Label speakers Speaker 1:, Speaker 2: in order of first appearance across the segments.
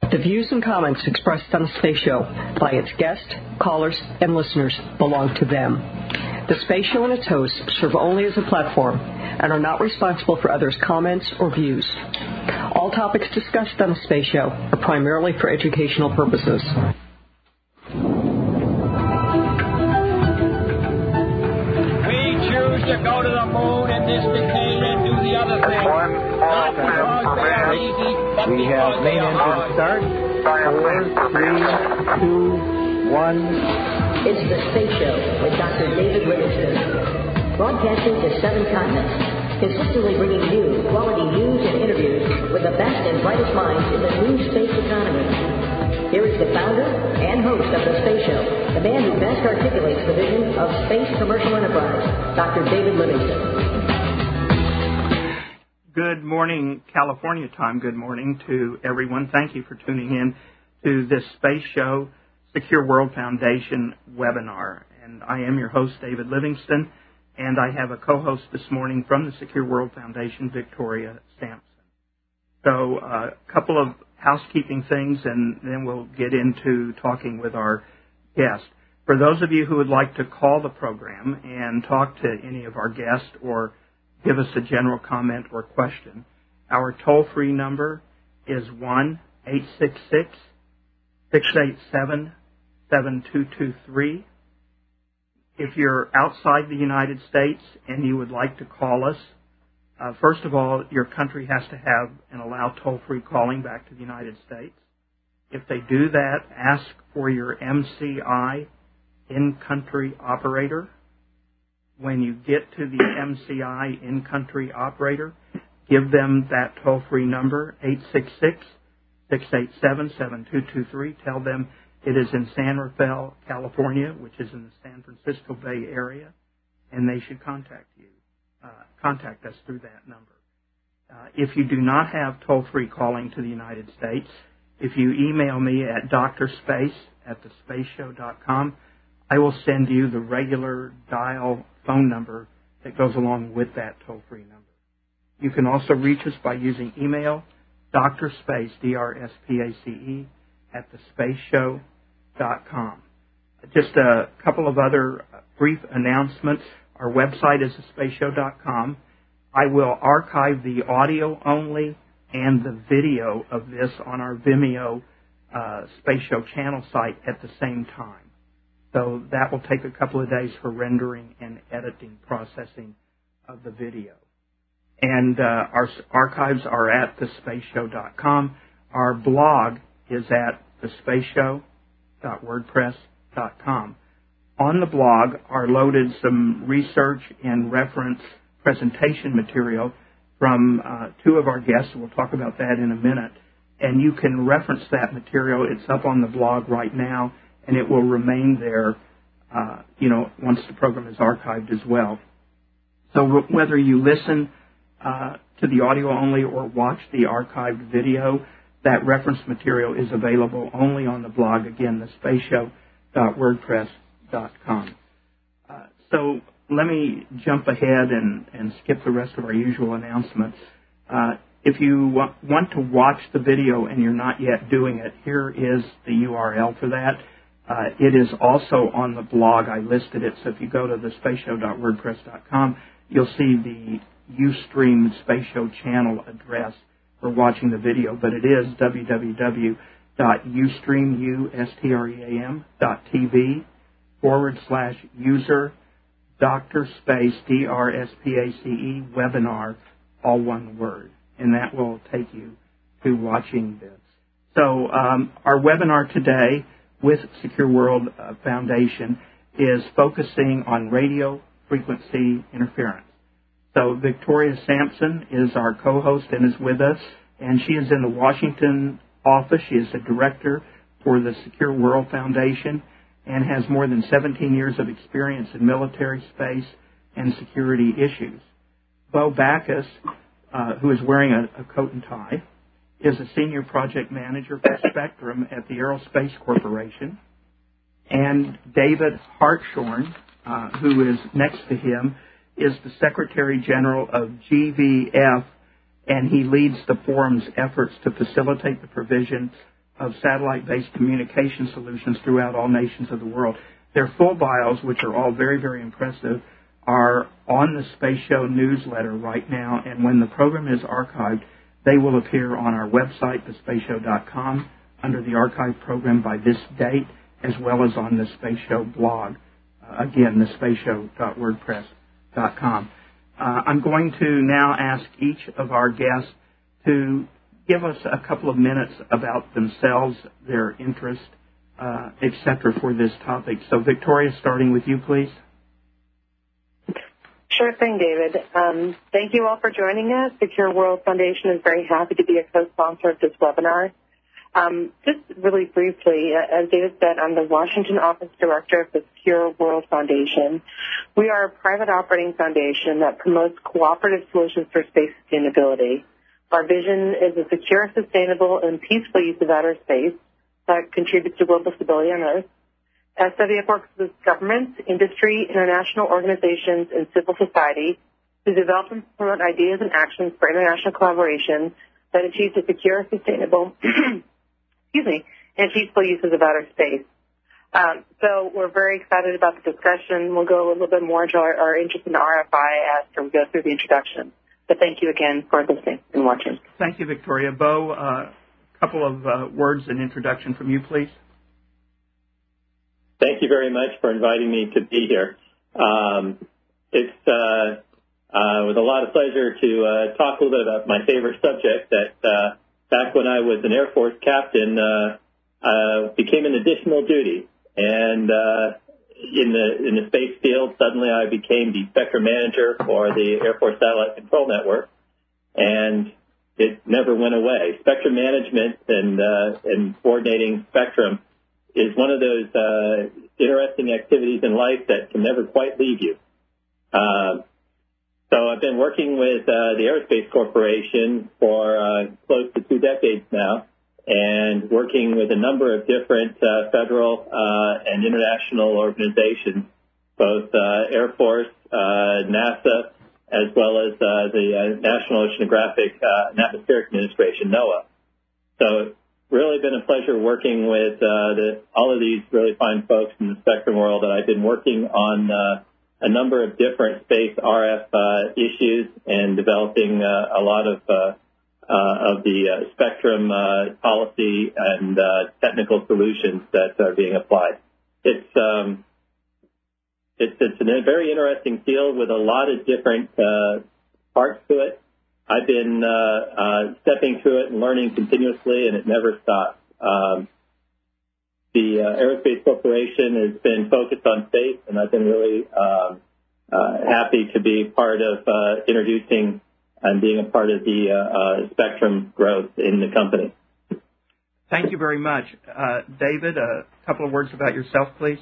Speaker 1: The views and comments expressed on the Space Show by its guests, callers, and listeners belong to them. The Space Show and its hosts serve only as a platform and are not responsible for others' comments or views. All topics discussed on the Space Show are primarily for educational purposes.
Speaker 2: We choose to go to the moon in this decade and do the other thing. Not because they are easy, but
Speaker 3: we
Speaker 2: because
Speaker 3: have
Speaker 2: they
Speaker 3: main
Speaker 2: are
Speaker 3: engine
Speaker 2: hard.
Speaker 3: start. 4, 3, 2, 1.
Speaker 4: It's the Space Show with Dr. David Livingston, broadcasting to 7 continents, consistently bringing you quality news and interviews with the best and brightest minds in the new space economy. Here is the founder and host of the Space Show, the man who best articulates the vision of space commercial enterprise, Dr. David Livingston.
Speaker 5: Good morning, California time. Good morning to everyone. Thank you for tuning in to this Space Show Secure World Foundation webinar. And I am your host, David Livingston, and I have a co-host this morning from the Secure World Foundation, Victoria Sampson. So a couple of housekeeping things, and then we'll get into talking with our guest. For those of you who would like to call the program and talk to any of our guests or give us a general comment or question, our toll-free number is 1-866-687-7223. If you're outside the United States and you would like to call us, first of all, your country has to have and allow toll-free calling back to the United States. If they do that, ask for your MCI in-country operator. When you get to the MCI in-country operator, give them that toll-free number, 866-687-7223. Tell them it is in San Rafael, California, which is in the San Francisco Bay Area, and they should contact us through that number. If you do not have toll-free calling to the United States, if you email me at drspace@thespaceshow.com, I will send you the regular dial phone number that goes along with that toll-free number. You can also reach us by using email, drspace, DRSPACE, @thespaceshow.com. Just a couple of other brief announcements. Our website is thespaceshow.com. I will archive the audio only and the video of this on our Vimeo Space Show channel site at the same time. So that will take a couple of days for rendering and editing processing of the video. And our archives are at thespaceshow.com. Our blog is at thespaceshow.wordpress.com. On the blog are loaded some research and reference presentation material from 2 of our guests. We'll talk about that in a minute. And you can reference that material. It's up on the blog right now, and it will remain there, once the program is archived as well. So whether you listen to the audio only or watch the archived video, that reference material is available only on the blog, again, thespaceshow.wordpress.com. So let me jump ahead and skip the rest of our usual announcements. If you want to watch the video and you're not yet doing it, here is the URL for that. It is also on the blog. I listed it, so if you go to thespaceshow.wordpress.com, you'll see the Ustream Space Show channel address for watching the video, but it is www.ustream.tv/user Dr. Space, DRSPACE, webinar, all one word, and that will take you to watching this. So our webinar today with Secure World Foundation is focusing on radio frequency interference. So Victoria Sampson is our co-host and is with us, and she is in the Washington office. She is the director for the Secure World Foundation and has more than 17 years of experience in military space and security issues. Bo Backus, who is wearing a coat and tie, is a senior project manager for Spectrum at the Aerospace Corporation. And David Hartshorn, who is next to him, is the Secretary General of GVF, and he leads the forum's efforts to facilitate the provision of satellite-based communication solutions throughout all nations of the world. Their full bios, which are all very, very impressive, are on the Space Show newsletter right now, and when the program is archived, they will appear on our website, thespaceshow.com, under the archive program by this date, as well as on the Space Show blog. Again, thespaceshow.wordpress.com. I'm going to now ask each of our guests to give us a couple of minutes about themselves, their interest, etc. for this topic. So, Victoria, starting with you, please.
Speaker 6: Sure thing, David. Thank you all for joining us. Secure World Foundation is very happy to be a co-sponsor of this webinar. Just really briefly, as David said, I'm the Washington Office Director of the Secure World Foundation. We are a private operating foundation that promotes cooperative solutions for space sustainability. Our vision is a secure, sustainable, and peaceful use of outer space that contributes to global stability on Earth. SWF works with governments, industry, international organizations, and civil society to develop and promote ideas and actions for international collaboration that achieves a secure, sustainable, and peaceful uses of outer space. So we're very excited about the discussion. We'll go a little bit more into our interest in RFI after we go through the introduction. But thank you again for listening and watching.
Speaker 5: Thank you, Victoria. Bo, a couple of words and introduction from you, please.
Speaker 7: Thank you very much for inviting me to be here. It's with a lot of pleasure to talk a little bit about my favorite subject that back when I was an Air Force captain became an additional duty. And in the space field, suddenly I became the spectrum manager for the Air Force Satellite Control Network, and it never went away. Spectrum management and coordinating spectrum is one of those interesting activities in life that can never quite leave you. So I've been working with the Aerospace Corporation for close to 2 decades now, and working with a number of different federal and international organizations, both Air Force, NASA, as well as the National Oceanographic and Atmospheric Administration, NOAA. So it's really been a pleasure working with all of these really fine folks in the spectrum world. And I've been working on a number of different space RF issues and developing a lot of the spectrum policy and technical solutions that are being applied. It's a very interesting field with a lot of different parts to it. I've been stepping through it and learning continuously, and it never stops. The Aerospace Corporation has been focused on space, and I've been really happy to be part of introducing and being a part of the spectrum growth in the company.
Speaker 5: Thank you very much. David, a couple of words about yourself, please.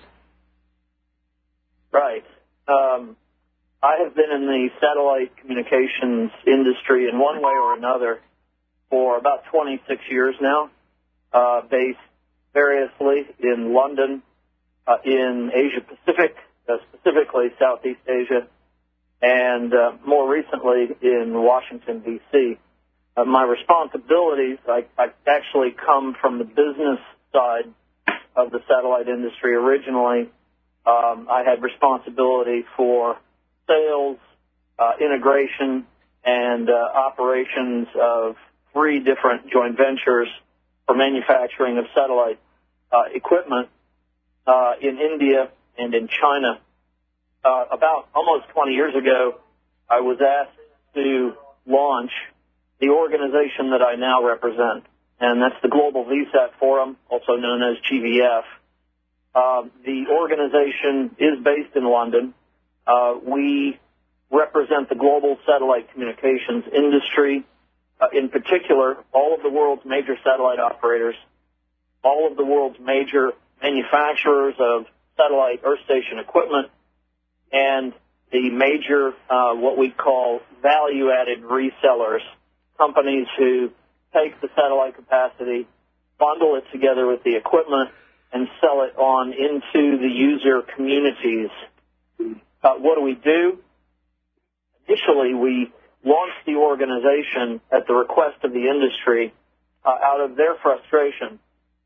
Speaker 3: Right. I have been in the satellite communications industry in one way or another for about 26 years now, based variously in London, in Asia Pacific, specifically Southeast Asia, and more recently in Washington, D.C. My responsibilities, I actually come from the business side of the satellite industry originally. I had responsibility for sales, integration, and operations of 3 different joint ventures for manufacturing of satellite equipment in India and in China. About almost 20 years ago, I was asked to launch the organization that I now represent, and that's the Global VSAT Forum, also known as GVF. The organization is based in London. We represent the global satellite communications industry, in particular, all of the world's major satellite operators, all of the world's major manufacturers of satellite earth station equipment, and the major, what we call value-added resellers, companies who take the satellite capacity, bundle it together with the equipment, and sell it on into the user communities. What do we do? Initially, we launched the organization at the request of the industry out of their frustration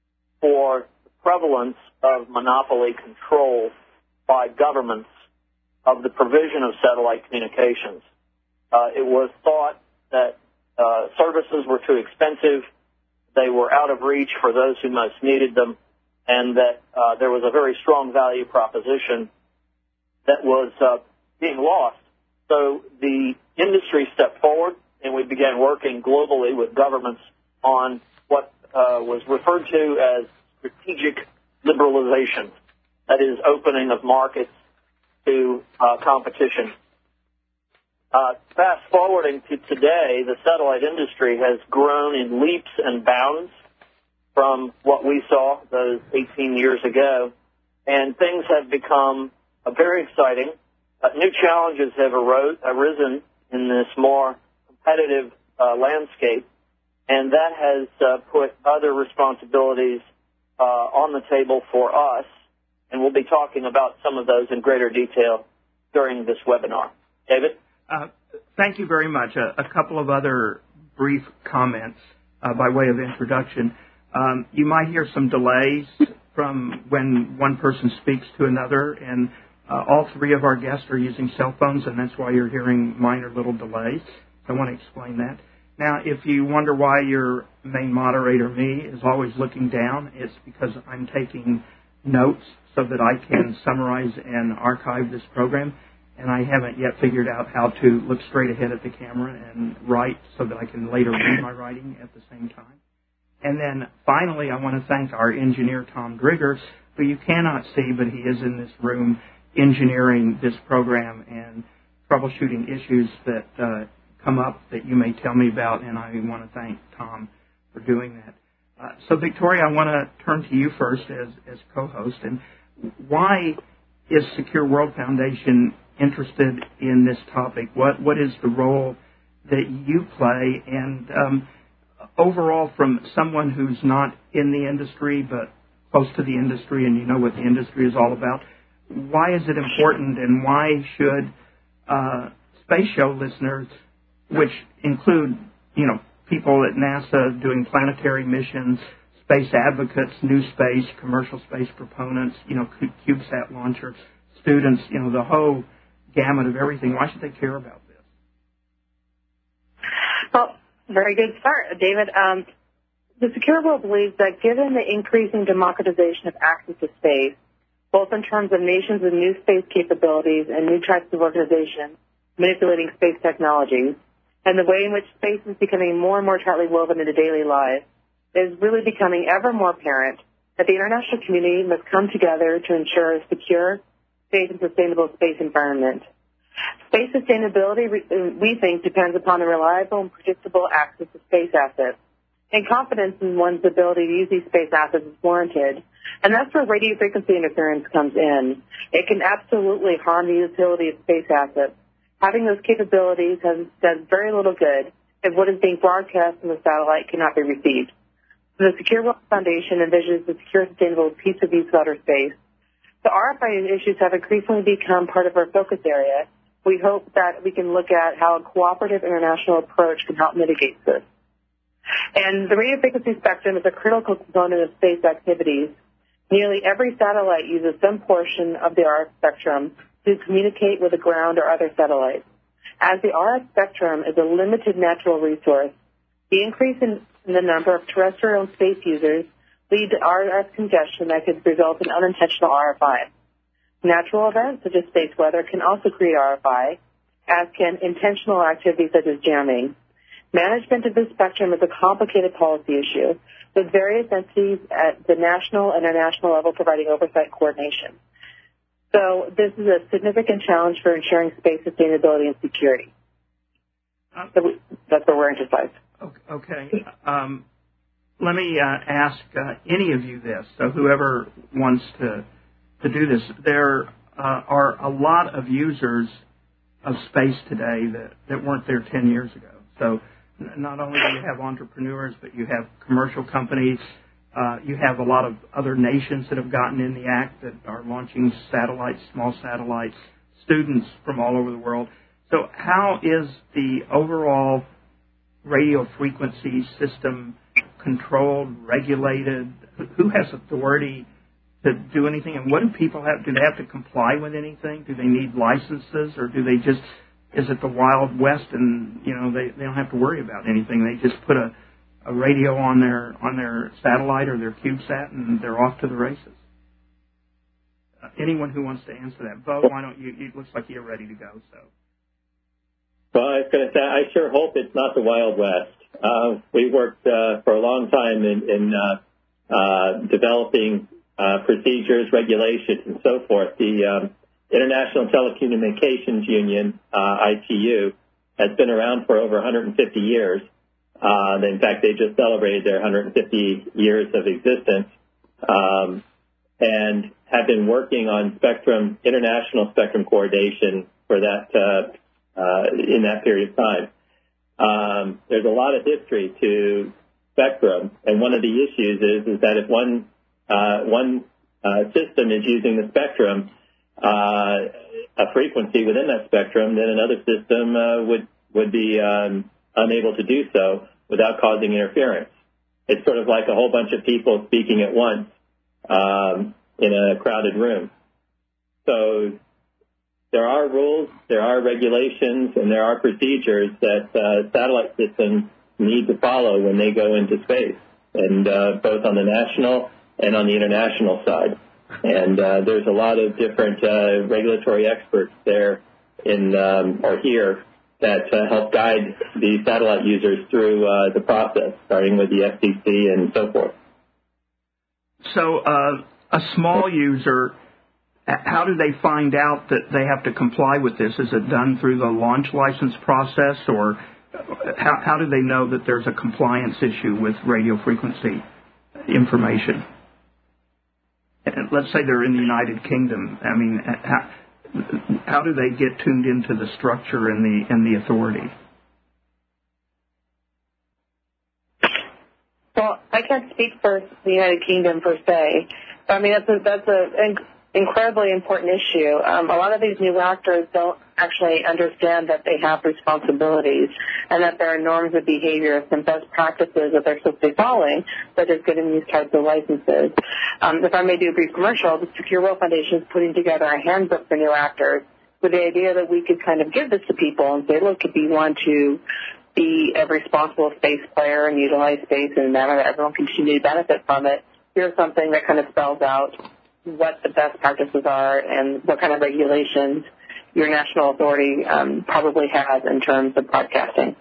Speaker 3: for the prevalence of monopoly control by governments of the provision of satellite communications. It was thought that services were too expensive, they were out of reach for those who most needed them, and that there was a very strong value proposition that was being lost. So the industry stepped forward, and we began working globally with governments on what was referred to as strategic liberalization, that is, opening of markets to competition. Fast forwarding to today, the satellite industry has grown in leaps and bounds from what we saw those 18 years ago, and things have become very exciting. New challenges have arisen in this more competitive landscape, and that has put other responsibilities on the table for us, and we'll be talking about some of those in greater detail during this webinar. David?
Speaker 5: Thank you very much. A couple of other brief comments by way of introduction. You might hear some delays from when one person speaks to another, and all three of our guests are using cell phones, and that's why you're hearing minor little delays. So I want to explain that. Now, if you wonder why your main moderator, me, is always looking down, it's because I'm taking notes so that I can summarize and archive this program, and I haven't yet figured out how to look straight ahead at the camera and write so that I can later read my writing at the same time. And then finally, I want to thank our engineer, Tom Drigger, who you cannot see, but he is in this room engineering this program and troubleshooting issues that come up that you may tell me about, and I want to thank Tom for doing that. So, Victoria, I want to turn to you first as co-host. And why is Secure World Foundation interested in this topic? What is the role that you play? And overall, from someone who's not in the industry but close to the industry and you know what the industry is all about, why is it important, and why should space show listeners, which include, people at NASA doing planetary missions, space advocates, new space, commercial space proponents, CubeSat launcher, students, the whole gamut of everything, why should they care about this?
Speaker 6: Well, very good start, David. The Secure World believes that given the increasing democratization of access to space, both in terms of nations with new space capabilities and new types of organizations manipulating space technologies, and the way in which space is becoming more and more tightly woven into daily life, it is really becoming ever more apparent that the international community must come together to ensure a secure, safe, and sustainable space environment. Space sustainability, we think, depends upon the reliable and predictable access to space assets, and confidence in one's ability to use these space assets is warranted. And that's where radio frequency interference comes in. It can absolutely harm the utility of space assets. Having those capabilities does very little good if what is being broadcast from the satellite cannot be received. So the Secure World Foundation envisions a secure, sustainable, peace of use of outer space. The RFID issues have increasingly become part of our focus area. We hope that we can look at how a cooperative international approach can help mitigate this. And the radio frequency spectrum is a critical component of space activities. Nearly every satellite uses some portion of the RF spectrum to communicate with the ground or other satellites. As the RF spectrum is a limited natural resource, the increase in the number of terrestrial and space users lead to RF congestion that could result in unintentional RFI. Natural events such as space weather can also create RFI, as can intentional activities such as jamming. Management of this spectrum is a complicated policy issue, with various entities at the national and international level providing oversight coordination. So this is a significant challenge for ensuring space sustainability and security. So that's where we're interested.
Speaker 5: Okay. Let me ask any of you this. So whoever wants to do this, there are a lot of users of space today that weren't there 10 years ago. So not only do you have entrepreneurs, but you have commercial companies. You have a lot of other nations that have gotten in the act that are launching satellites, small satellites, students from all over the world. So how is the overall radio frequency system controlled, regulated? Who has authority to do anything? And what do people have? Do they have to comply with anything? Do they need licenses, or do they just? Is it the Wild West, and they don't have to worry about anything? They just put a radio on their satellite or their CubeSat, and they're off to the races. Anyone who wants to answer that, Bo, why don't you? It looks like you're ready to go. So.
Speaker 7: Well, I was going to say, I sure hope it's not the Wild West. We worked for a long time in developing procedures, regulations, and so forth. The International Telecommunications Union, ITU, has been around for over 150 years. In fact, they just celebrated their 150 years of existence, and have been working on international spectrum coordination for that in that period of time. There's a lot of history to spectrum, and one of the issues is that if one system is using the spectrum, a frequency within that spectrum, then another system would be unable to do so without causing interference. It's sort of like a whole bunch of people speaking at once in a crowded room. So there are rules, there are regulations, and there are procedures that satellite systems need to follow when they go into space, and both on the national and on the international side. And there's a lot of different regulatory experts there or here that help guide the satellite users through the process, starting with the FCC and so forth.
Speaker 5: So a small user, how do they find out that they have to comply with this? Is it done through the launch license process, or how do they know that there's a compliance issue with radio frequency information? And let's say they're in the United Kingdom. I mean, how do they get tuned into the structure and the authority?
Speaker 6: Well, I can't speak for the United Kingdom per se. I mean, that's an incredibly important issue. A lot of these new actors don't actually understand that they have responsibilities and that there are norms of behavior and best practices that they're supposed to be following, such as getting these types of licenses. If I may do a brief commercial, the Secure World Foundation is putting together a handbook for new actors with the idea that we could kind of give this to people and say, look, if you want to be a responsible space player and utilize space in a manner that everyone can continue to benefit from it, here's something that kind of spells out what the best practices are and what kind of regulations your national authority probably has in terms of broadcasting.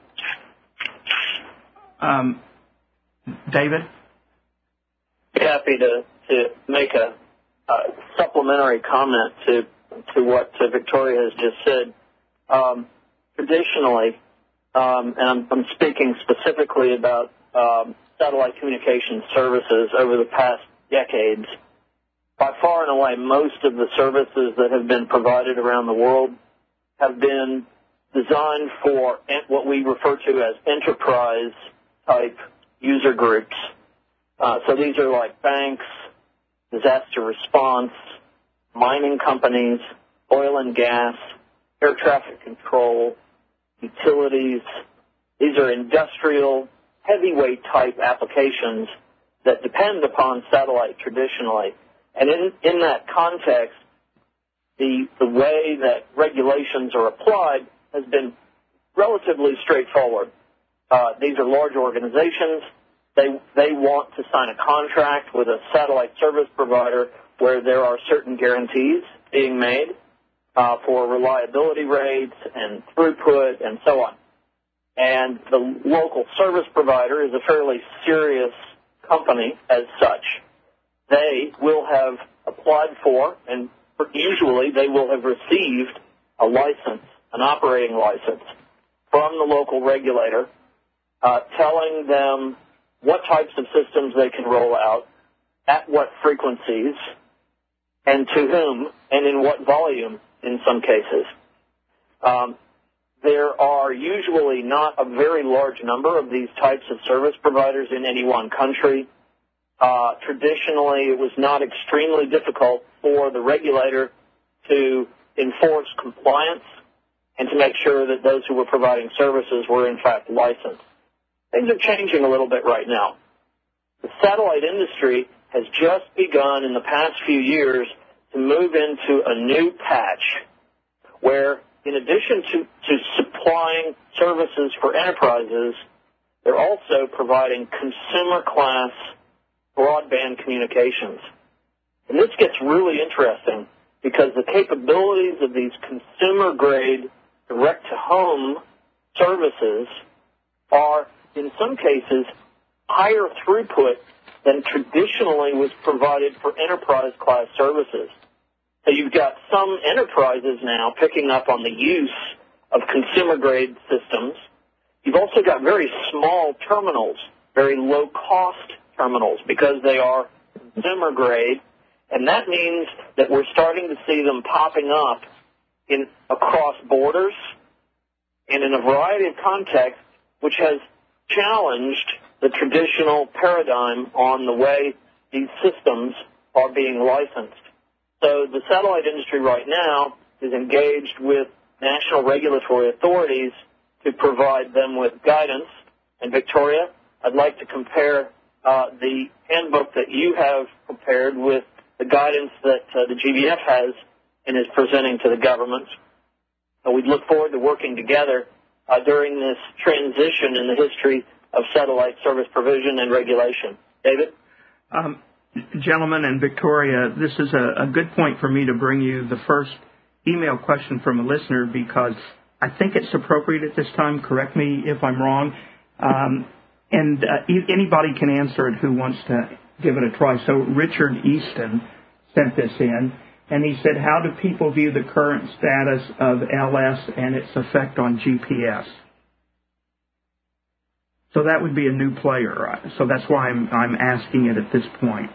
Speaker 5: David?
Speaker 3: Happy to make a supplementary comment to what Victoria has just said. Traditionally, and I'm speaking specifically about satellite communication services over the past decades, by far and away, most of the services that have been provided around the world have been designed for what we refer to as enterprise-type user groups. So these are like banks, disaster response, mining companies, oil and gas, air traffic control, utilities. These are industrial, heavyweight-type applications that depend upon satellite traditionally. And in that context, the way that regulations are applied has been relatively straightforward. These are large organizations. They want to sign a contract with a satellite service provider where there are certain guarantees being made for reliability rates and throughput and so on. And the local service provider is a fairly serious company as such. They will have applied for, and usually they will have received a license, an operating license, from the local regulator, telling them what types of systems they can roll out, at what frequencies, and to whom, and in what volume in some cases. There are usually not a very large number of these types of service providers in any one country. Traditionally, it was not extremely difficult for the regulator to enforce compliance and to make sure that those who were providing services were in fact licensed. Things are changing a little bit right now. the satellite industry has just begun in the past few years to move into a new patch where, in addition to supplying services for enterprises, they're also providing consumer-class broadband communications. And this gets really interesting because the capabilities of these consumer-grade, direct-to-home services are, in some cases, higher throughput than traditionally was provided for enterprise-class services. So you've got some enterprises now picking up on the use of consumer-grade systems. You've also got very small terminals, very low-cost terminals, because they are consumer-grade, and that means that we're starting to see them popping up across borders and in a variety of contexts, which has challenged the traditional paradigm on the way these systems are being licensed. So the satellite industry right now is engaged with national regulatory authorities to provide them with guidance. And Victoria, I'd like to compare the handbook that you have prepared with the guidance that the GBF has and is presenting to the government. We'd look forward to working together during this transition in the history of satellite service provision and regulation. David?
Speaker 5: Gentlemen and Victoria, this is a good point for me to bring you the first email question from a listener because I think it's appropriate at this time. Correct me if I'm wrong. Anybody can answer it who wants to give it a try. So Richard Easton sent this in, and he said, how do people view the current status of LS and its effect on GPS? So that would be a new player. So that's why I'm asking it at this point.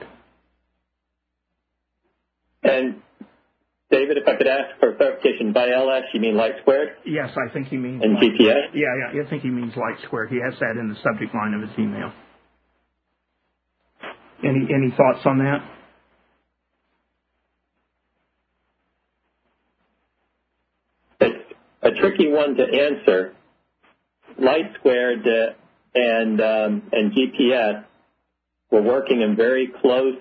Speaker 7: And David, if I could ask for clarification, by LS you mean light squared?
Speaker 5: Yes, I think he means.
Speaker 7: And GPS?
Speaker 5: Yeah, I think he means light squared. He has that in the subject line of his email. Any thoughts on that?
Speaker 7: It's a tricky one to answer. Light squared and GPS were working in very close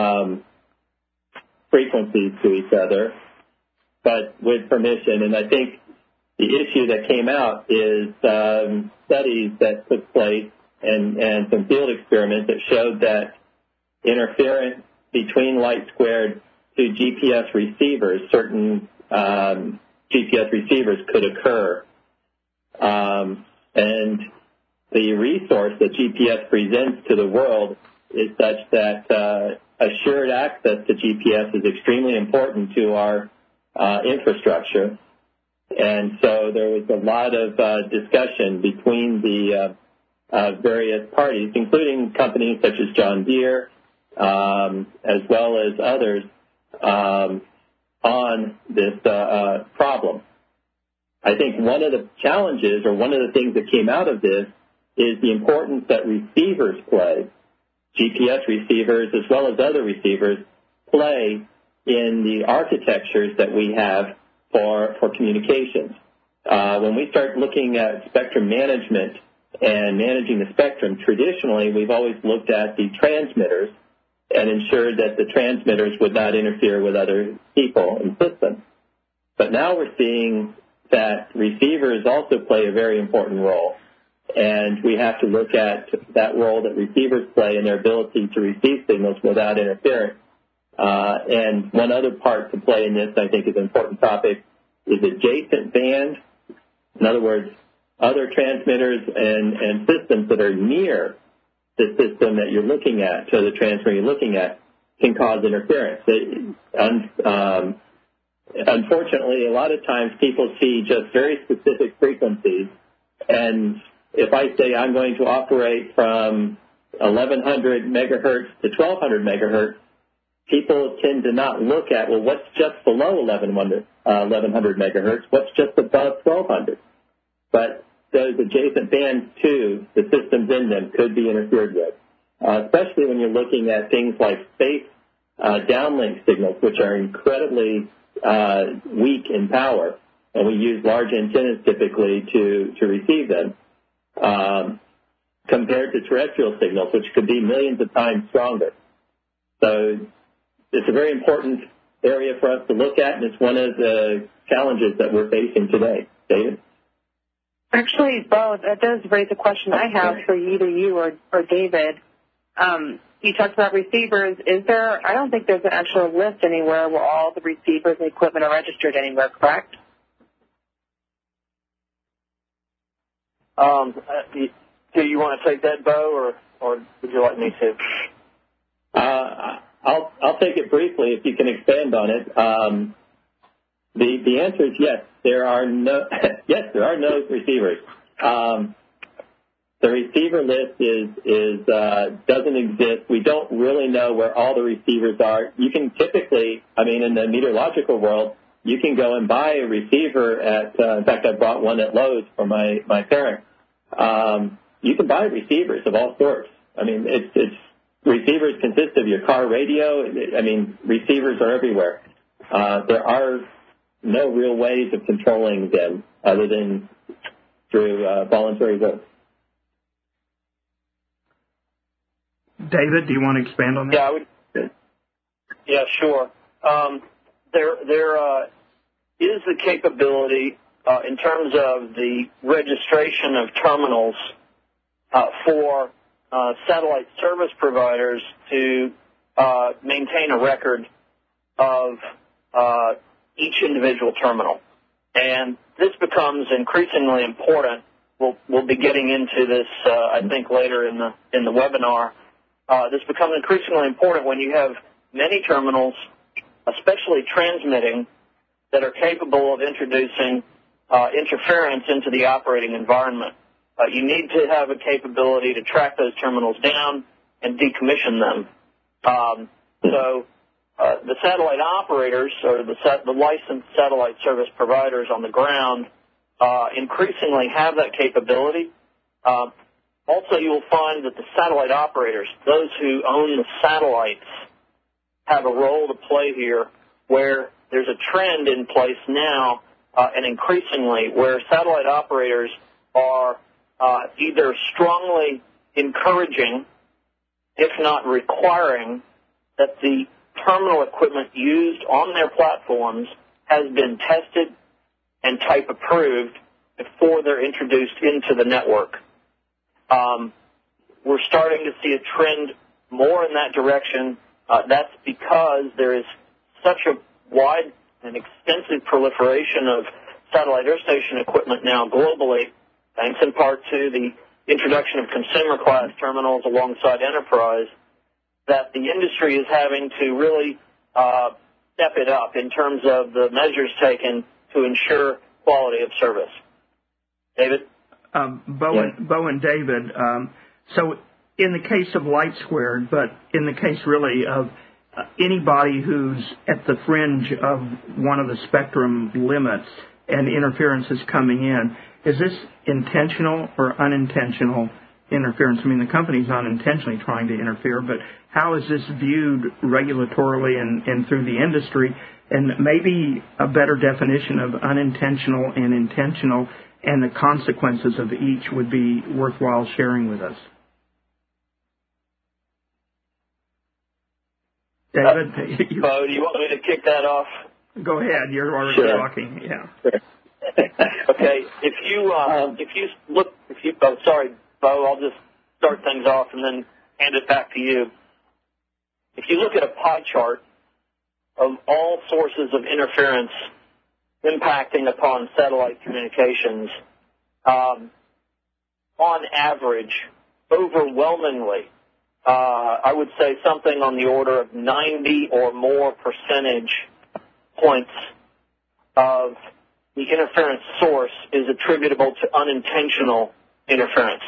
Speaker 7: frequencies to each other, but with permission. And I think the issue that came out is studies that took place and some field experiments that showed that interference between light squared to GPS receivers, certain GPS receivers could occur. And the resource that GPS presents to the world is such that assured access to GPS is extremely important to our infrastructure. And so there was a lot of discussion between the various parties, including companies such as John Deere, as well as others, on this problem. I think one of the challenges, or one of the things that came out of this, is the importance that receivers play, GPS receivers as well as other receivers, play in the architectures that we have for communications. When we start looking at spectrum management and managing the spectrum, traditionally we've always looked at the transmitters and ensured that the transmitters would not interfere with other people and systems. But now we're seeing that receivers also play a very important role. And we have to look at that role that receivers play in their ability to receive signals without interference. And one other part to play in this, I think, is an important topic, is adjacent band. In other words, other transmitters and systems that are near the system that you're looking at, so the transmitter you're looking at, can cause interference. Unfortunately, a lot of times people see just very specific frequencies, and if I say I'm going to operate from 1100 megahertz to 1200 megahertz, people tend to not look at, well, what's just below 1100 megahertz, what's just above 1200. But those adjacent bands to the systems in them could be interfered with, especially when you're looking at things like space downlink signals, which are incredibly weak in power, and we use large antennas typically to receive them. compared to terrestrial signals, which could be millions of times stronger. So it's a very important area for us to look at, and it's one of the challenges that we're facing today. David?
Speaker 6: Actually, Bo, that does raise a question I have for either you or David. You talked about receivers. I don't think there's an actual list anywhere where all the receivers and equipment are registered anywhere, correct?
Speaker 3: Do you want to take that, Bo, or would you like me to?
Speaker 7: I'll take it briefly if you can expand on it. The answer is yes. There are no receivers. The receiver list doesn't exist. We don't really know where all the receivers are. You can typically, in the meteorological world, you can go and buy a receiver in fact, I bought one at Lowe's for my parents. You can buy receivers of all sorts. Receivers consist of your car radio. Receivers are everywhere. There are no real ways of controlling them other than through voluntary vote.
Speaker 5: David, do you want to expand on that?
Speaker 3: Yeah, I would. Yeah, sure. There is the capability in terms of the registration of terminals for satellite service providers to maintain a record of each individual terminal. And this becomes increasingly important. We'll be getting into this, I think, later in the webinar. This becomes increasingly important when you have many terminals, especially transmitting, that are capable of introducing interference into the operating environment. You need to have a capability to track those terminals down and decommission them. So the satellite operators, or the licensed satellite service providers on the ground, increasingly have that capability. Also, you will find that the satellite operators, those who own the satellites, have a role to play here, where there's a trend in place now, and increasingly, where satellite operators are either strongly encouraging, if not requiring, that the terminal equipment used on their platforms has been tested and type approved before they're introduced into the network. We're starting to see a trend more in that direction. That's because there is such a wide and extensive proliferation of satellite earth station equipment now globally, thanks in part to the introduction of consumer-class terminals alongside enterprise, that the industry is having to really step it up in terms of the measures taken to ensure quality of service. David?
Speaker 5: Bo and David, so in the case of LightSquared, but in the case really of anybody who's at the fringe of one of the spectrum limits and interference is coming in, is this intentional or unintentional interference? The company's not intentionally trying to interfere, but how is this viewed regulatorily and through the industry? And maybe a better definition of unintentional and intentional and the consequences of each would be worthwhile sharing with us. David?
Speaker 3: Bo, do you want me to kick that off?
Speaker 5: Go ahead. You're already talking. Yeah.
Speaker 3: Okay. Sorry, Bo, I'll just start things off and then hand it back to you. If you look at a pie chart of all sources of interference impacting upon satellite communications, on average, overwhelmingly, I would say something on the order of 90 or more percentage points of the interference source is attributable to unintentional interference.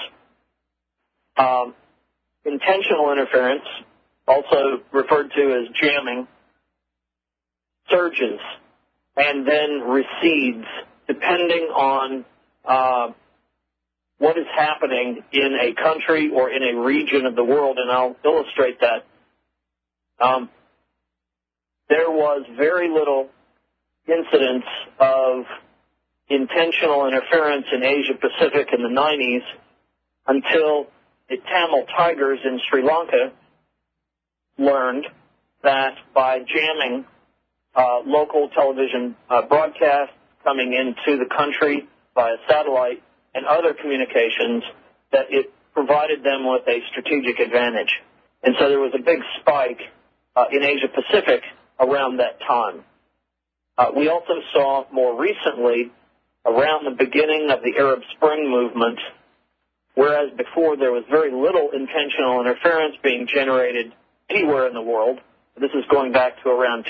Speaker 3: Intentional interference, also referred to as jamming, surges and then recedes depending on what is happening in a country or in a region of the world, and I'll illustrate that. There was very little incidence of intentional interference in Asia Pacific in the 90s until the Tamil Tigers in Sri Lanka learned that by jamming local television broadcasts coming into the country via satellite and other communications, that it provided them with a strategic advantage. And so there was a big spike in Asia Pacific around that time. We also saw more recently, around the beginning of the Arab Spring movement, whereas before there was very little intentional interference being generated anywhere in the world. This is going back to around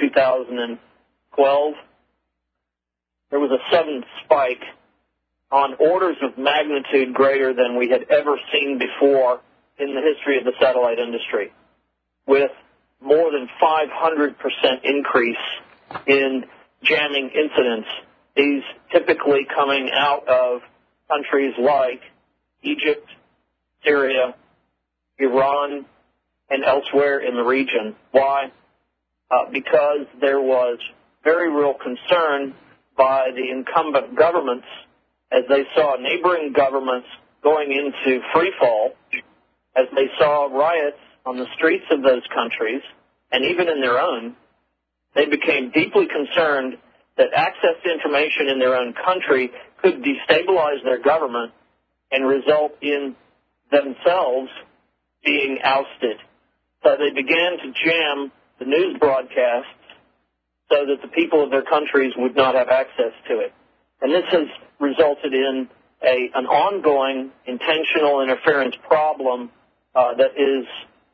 Speaker 3: 2012. There was a sudden spike on orders of magnitude greater than we had ever seen before in the history of the satellite industry, with more than 500% increase in jamming incidents, these typically coming out of countries like Egypt, Syria, Iran, and elsewhere in the region. Why? Because there was very real concern by the incumbent governments as they saw neighboring governments going into free fall, as they saw riots on the streets of those countries, and even in their own. They became deeply concerned that access to information in their own country could destabilize their government and result in themselves being ousted. So they began to jam the news broadcasts so that the people of their countries would not have access to it. And this has resulted in an ongoing intentional interference problem that is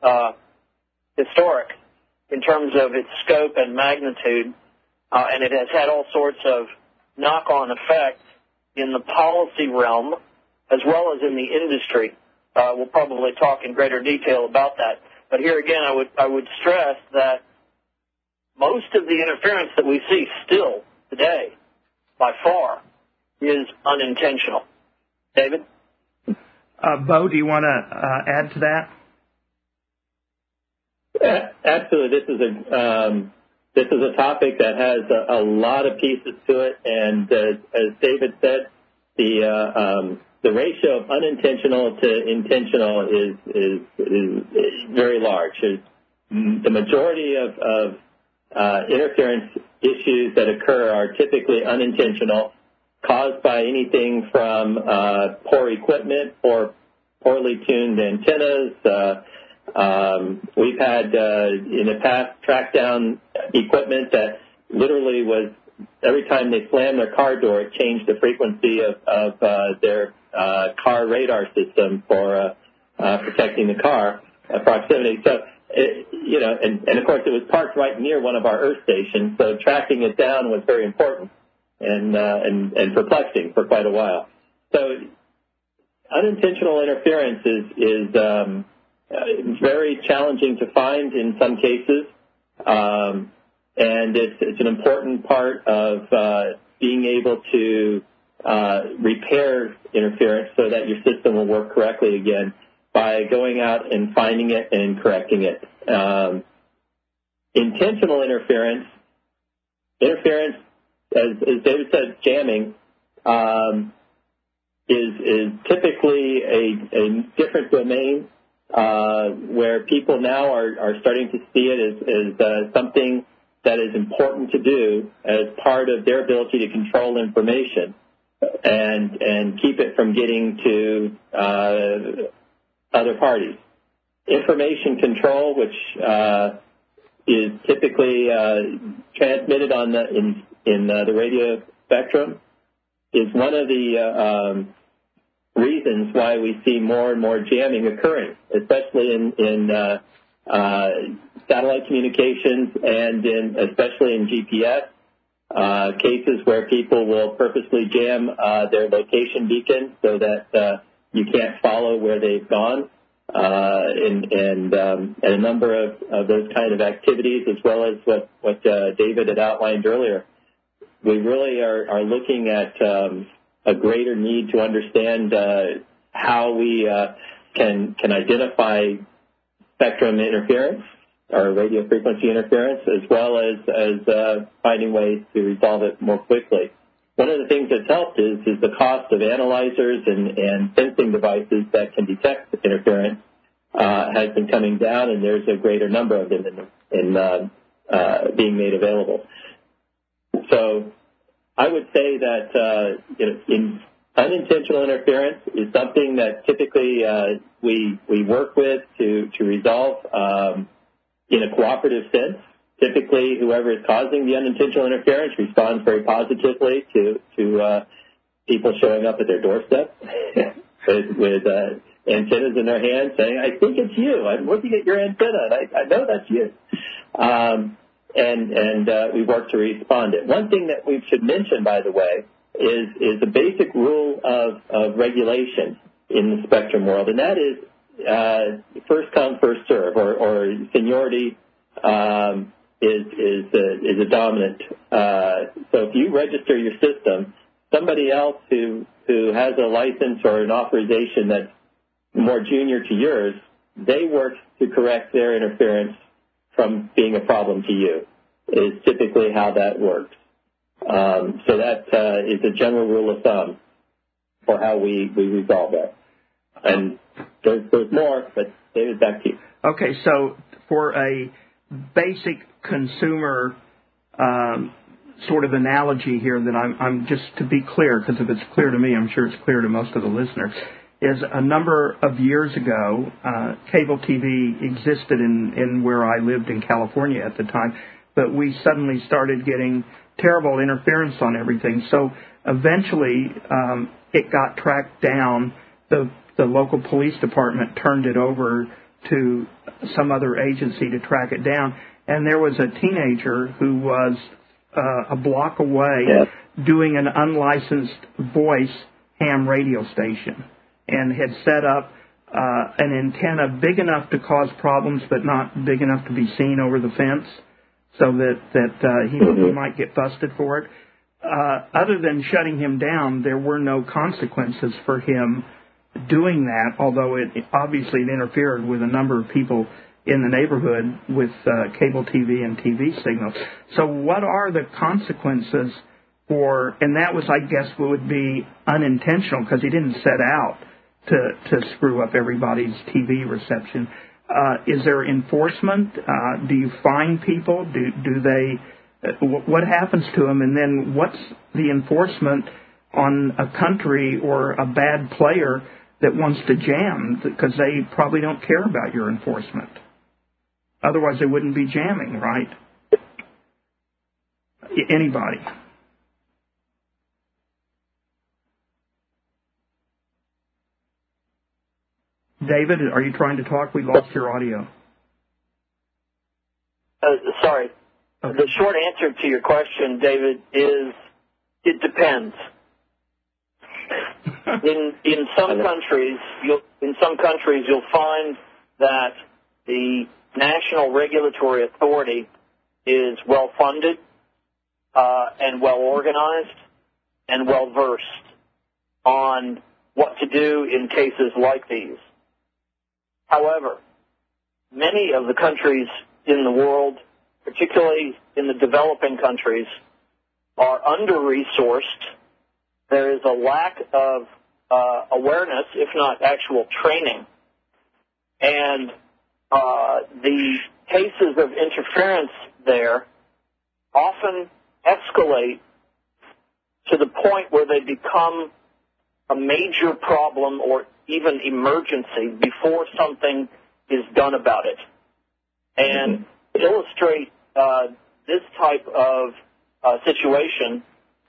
Speaker 3: historic in terms of its scope and magnitude, and it has had all sorts of knock-on effects in the policy realm as well as in the industry. We'll probably talk in greater detail about that. But here again, I would stress that most of the interference that we see still today, by far, is unintentional. David?
Speaker 5: Bo, do you want to add to that?
Speaker 7: Absolutely. This is a topic that has a lot of pieces to it, and as David said, the ratio of unintentional to intentional is very large. The majority of interference issues that occur are typically unintentional, caused by anything from poor equipment or poorly tuned antennas. We've had in the past tracked down equipment that literally was, every time they slammed their car door, it changed the frequency of their car radar system for protecting the car proximity. So, and of course it was parked right near one of our earth stations, so tracking it down was very important and perplexing for quite a while. So unintentional interference is very challenging to find in some cases, and it's an important part of being able to repair interference so that your system will work correctly again by going out and finding it and correcting it. Intentional interference, as David said, jamming, is typically a different domain where people now are starting to see it as something that is important to do as part of their ability to control information and keep it from getting to other parties. Information control, which is typically transmitted on in the radio spectrum, is one of the reasons why we see more and more jamming occurring, especially in satellite communications and especially in GPS cases where people will purposely jam their location beacon so that you can't follow where they've gone, and a number of those kind of activities, as well as what David had outlined earlier. We really are looking at a greater need to understand how we can identify spectrum interference or radio frequency interference, as well as finding ways to resolve it more quickly. one of the things that's helped is the cost of analyzers and sensing devices that can detect interference has been coming down, and there's a greater number of them being made available. So I would say that in unintentional interference is something that typically we work with to resolve in a cooperative sense. Typically, whoever is causing the unintentional interference responds very positively to people showing up at their doorstep with antennas in their hands saying, "I think it's you. I'm looking at your antenna, and I know that's you." And we work to respond it. One thing that we should mention, by the way, is the basic rule of regulation in the spectrum world, and that is first come, first serve, or seniority is a dominant. So if you register your system, somebody else who has a license or an authorization that's more junior to yours, they work to correct their interference from being a problem to you, is typically how that works. So that is a general rule of thumb for how we resolve that. And there's more, but David, back to you.
Speaker 5: Okay, so for a basic consumer sort of analogy here that I'm just to be clear, because if it's clear to me, I'm sure it's clear to most of the listeners, is a number of years ago, cable TV existed in where I lived in California at the time, but we suddenly started getting terrible interference on everything. So eventually it got tracked down. The local police department turned it over to some other agency to track it down. And there was a teenager who was a block away doing an unlicensed voice ham radio station and had set up an antenna big enough to cause problems but not big enough to be seen over the fence so that he might get busted for it. Other than shutting him down, there were no consequences for him doing that, although it obviously interfered with a number of people in the neighborhood with cable TV and TV signals. So what are the consequences for, and that was, I guess, would be unintentional because he didn't set out to screw up everybody's TV reception. Is there enforcement? Do you fine people? Do they, what happens to them? And then what's the enforcement on a country or a bad player that wants to jam, because they probably don't care about your enforcement. Otherwise they wouldn't be jamming, right? Anybody? David, are you trying to talk? We lost your audio.
Speaker 3: Sorry.
Speaker 5: Okay.
Speaker 3: The short answer to your question, David, is it depends. In some countries, you'll find that the national regulatory authority is well funded and well organized and well versed on what to do in cases like these. However, many of the countries in the world, particularly in the developing countries, are under-resourced. There is a lack of awareness, if not actual training. And the cases of interference there often escalate to the point where they become a major problem or even emergency before something is done about it. And to illustrate this type of situation,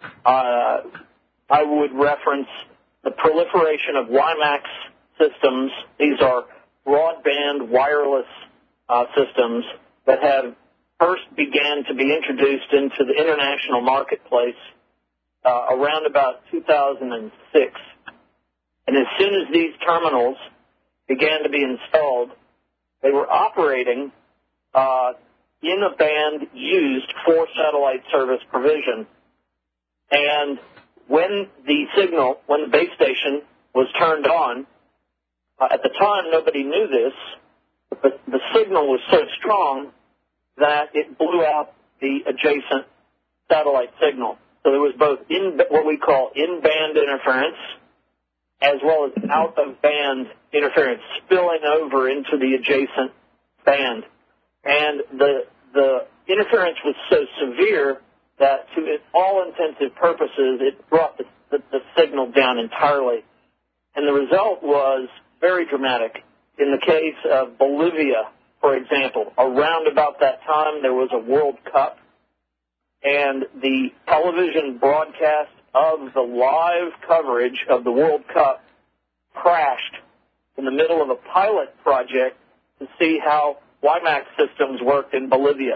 Speaker 3: I would reference the proliferation of WiMAX systems. These are broadband wireless systems that have first began to be introduced into the international marketplace around about 2006. And as soon as these terminals began to be installed, they were operating in a band used for satellite service provision. And when the base station was turned on, at the time nobody knew this, but the signal was so strong that it blew out the adjacent satellite signal. So there was both what we call in-band interference as well as out-of-band interference spilling over into the adjacent band. And the interference was so severe that to all intensive purposes, it brought the signal down entirely. And the result was very dramatic. In the case of Bolivia, for example, around about that time there was a World Cup, and the television broadcast of the live coverage of the World Cup crashed in the middle of a pilot project to see how WiMAX systems worked in Bolivia.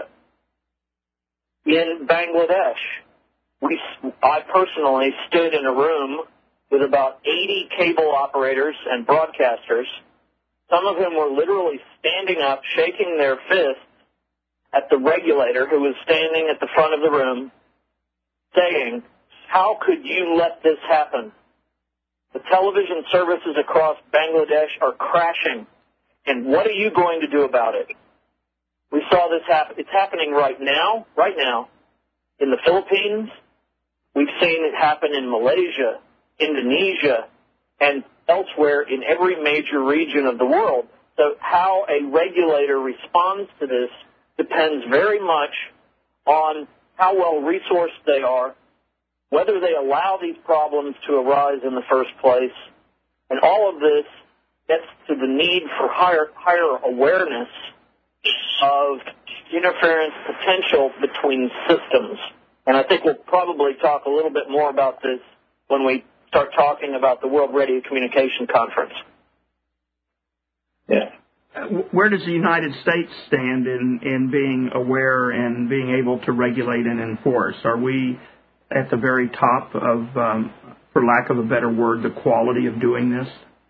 Speaker 3: In Bangladesh, I personally stood in a room with about 80 cable operators and broadcasters, some of whom were literally standing up, shaking their fists at the regulator who was standing at the front of the room, saying, "How could you let this happen? The television services across Bangladesh are crashing, and what are you going to do about it?" We saw this happen. It's happening right now in the Philippines. We've seen it happen in Malaysia, Indonesia, and elsewhere in every major region of the world. So how a regulator responds to this depends very much on how well resourced they are, whether they allow these problems to arise in the first place, and all of this gets to the need for higher awareness of interference potential between systems. And I think we'll probably talk a little bit more about this when we start talking about the World Radio Communication Conference.
Speaker 7: Yeah.
Speaker 5: Where does the United States stand in being aware and being able to regulate and enforce? Are we at the very top of, for lack of a better word, the quality of doing this?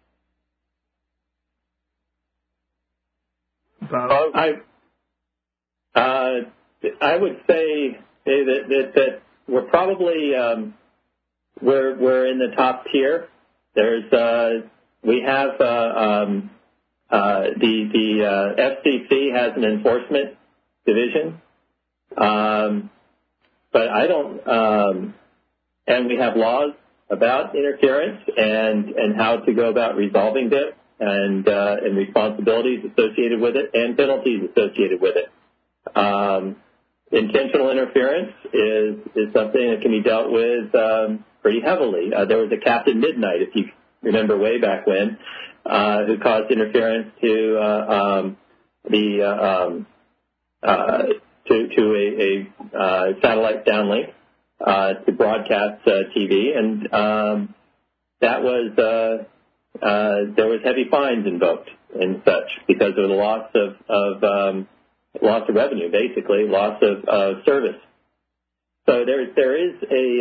Speaker 7: I would say that we're probably we're in the top tier. We have the FCC has an enforcement division, but I don't. And we have laws about interference and how to go about resolving this, and responsibilities associated with it and penalties associated with it. Intentional interference is something that can be dealt with pretty heavily. There was a Captain Midnight, if you remember way back when, who caused interference to a satellite downlink to broadcast TV, and that was there was heavy fines invoked and such because of the loss of revenue, basically loss of service. So there is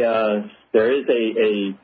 Speaker 7: a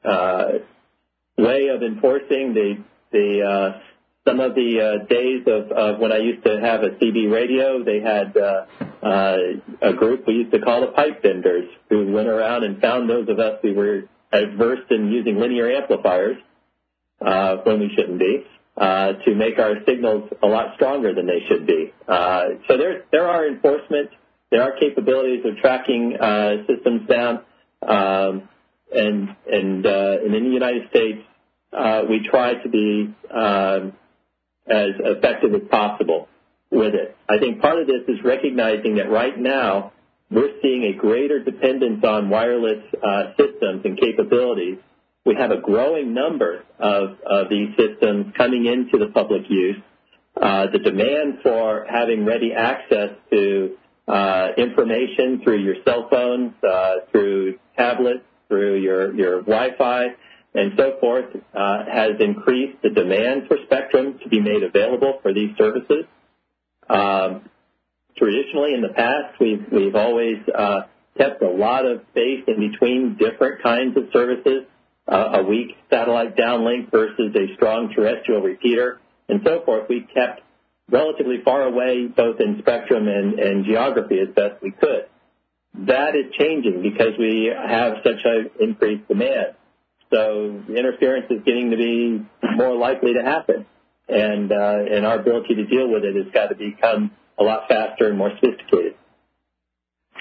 Speaker 7: way of enforcing some of the days of when I used to have a CB radio. They had a group we used to call the pipe vendors who went around and found those of us who were versed in using linear amplifiers when we shouldn't be, to make our signals a lot stronger than they should be. So there are enforcement, there are capabilities of tracking systems down, and in the United States, we try to be as effective as possible with it. I think part of this is recognizing that right now we're seeing a greater dependence on wireless systems and capabilities. We have a growing number of these systems coming into the public use. The demand for having ready access to information through your cell phones, through tablets, through your Wi-Fi, and so forth, has increased the demand for spectrum to be made available for these services. Traditionally, in the past, we've always kept a lot of space in between different kinds of services, a weak satellite downlink versus a strong terrestrial repeater, and so forth. We kept relatively far away, both in spectrum and geography, as best we could. That is changing because we have such an increased demand. So interference is getting to be more likely to happen, and our ability to deal with it has got to become a lot faster and more sophisticated.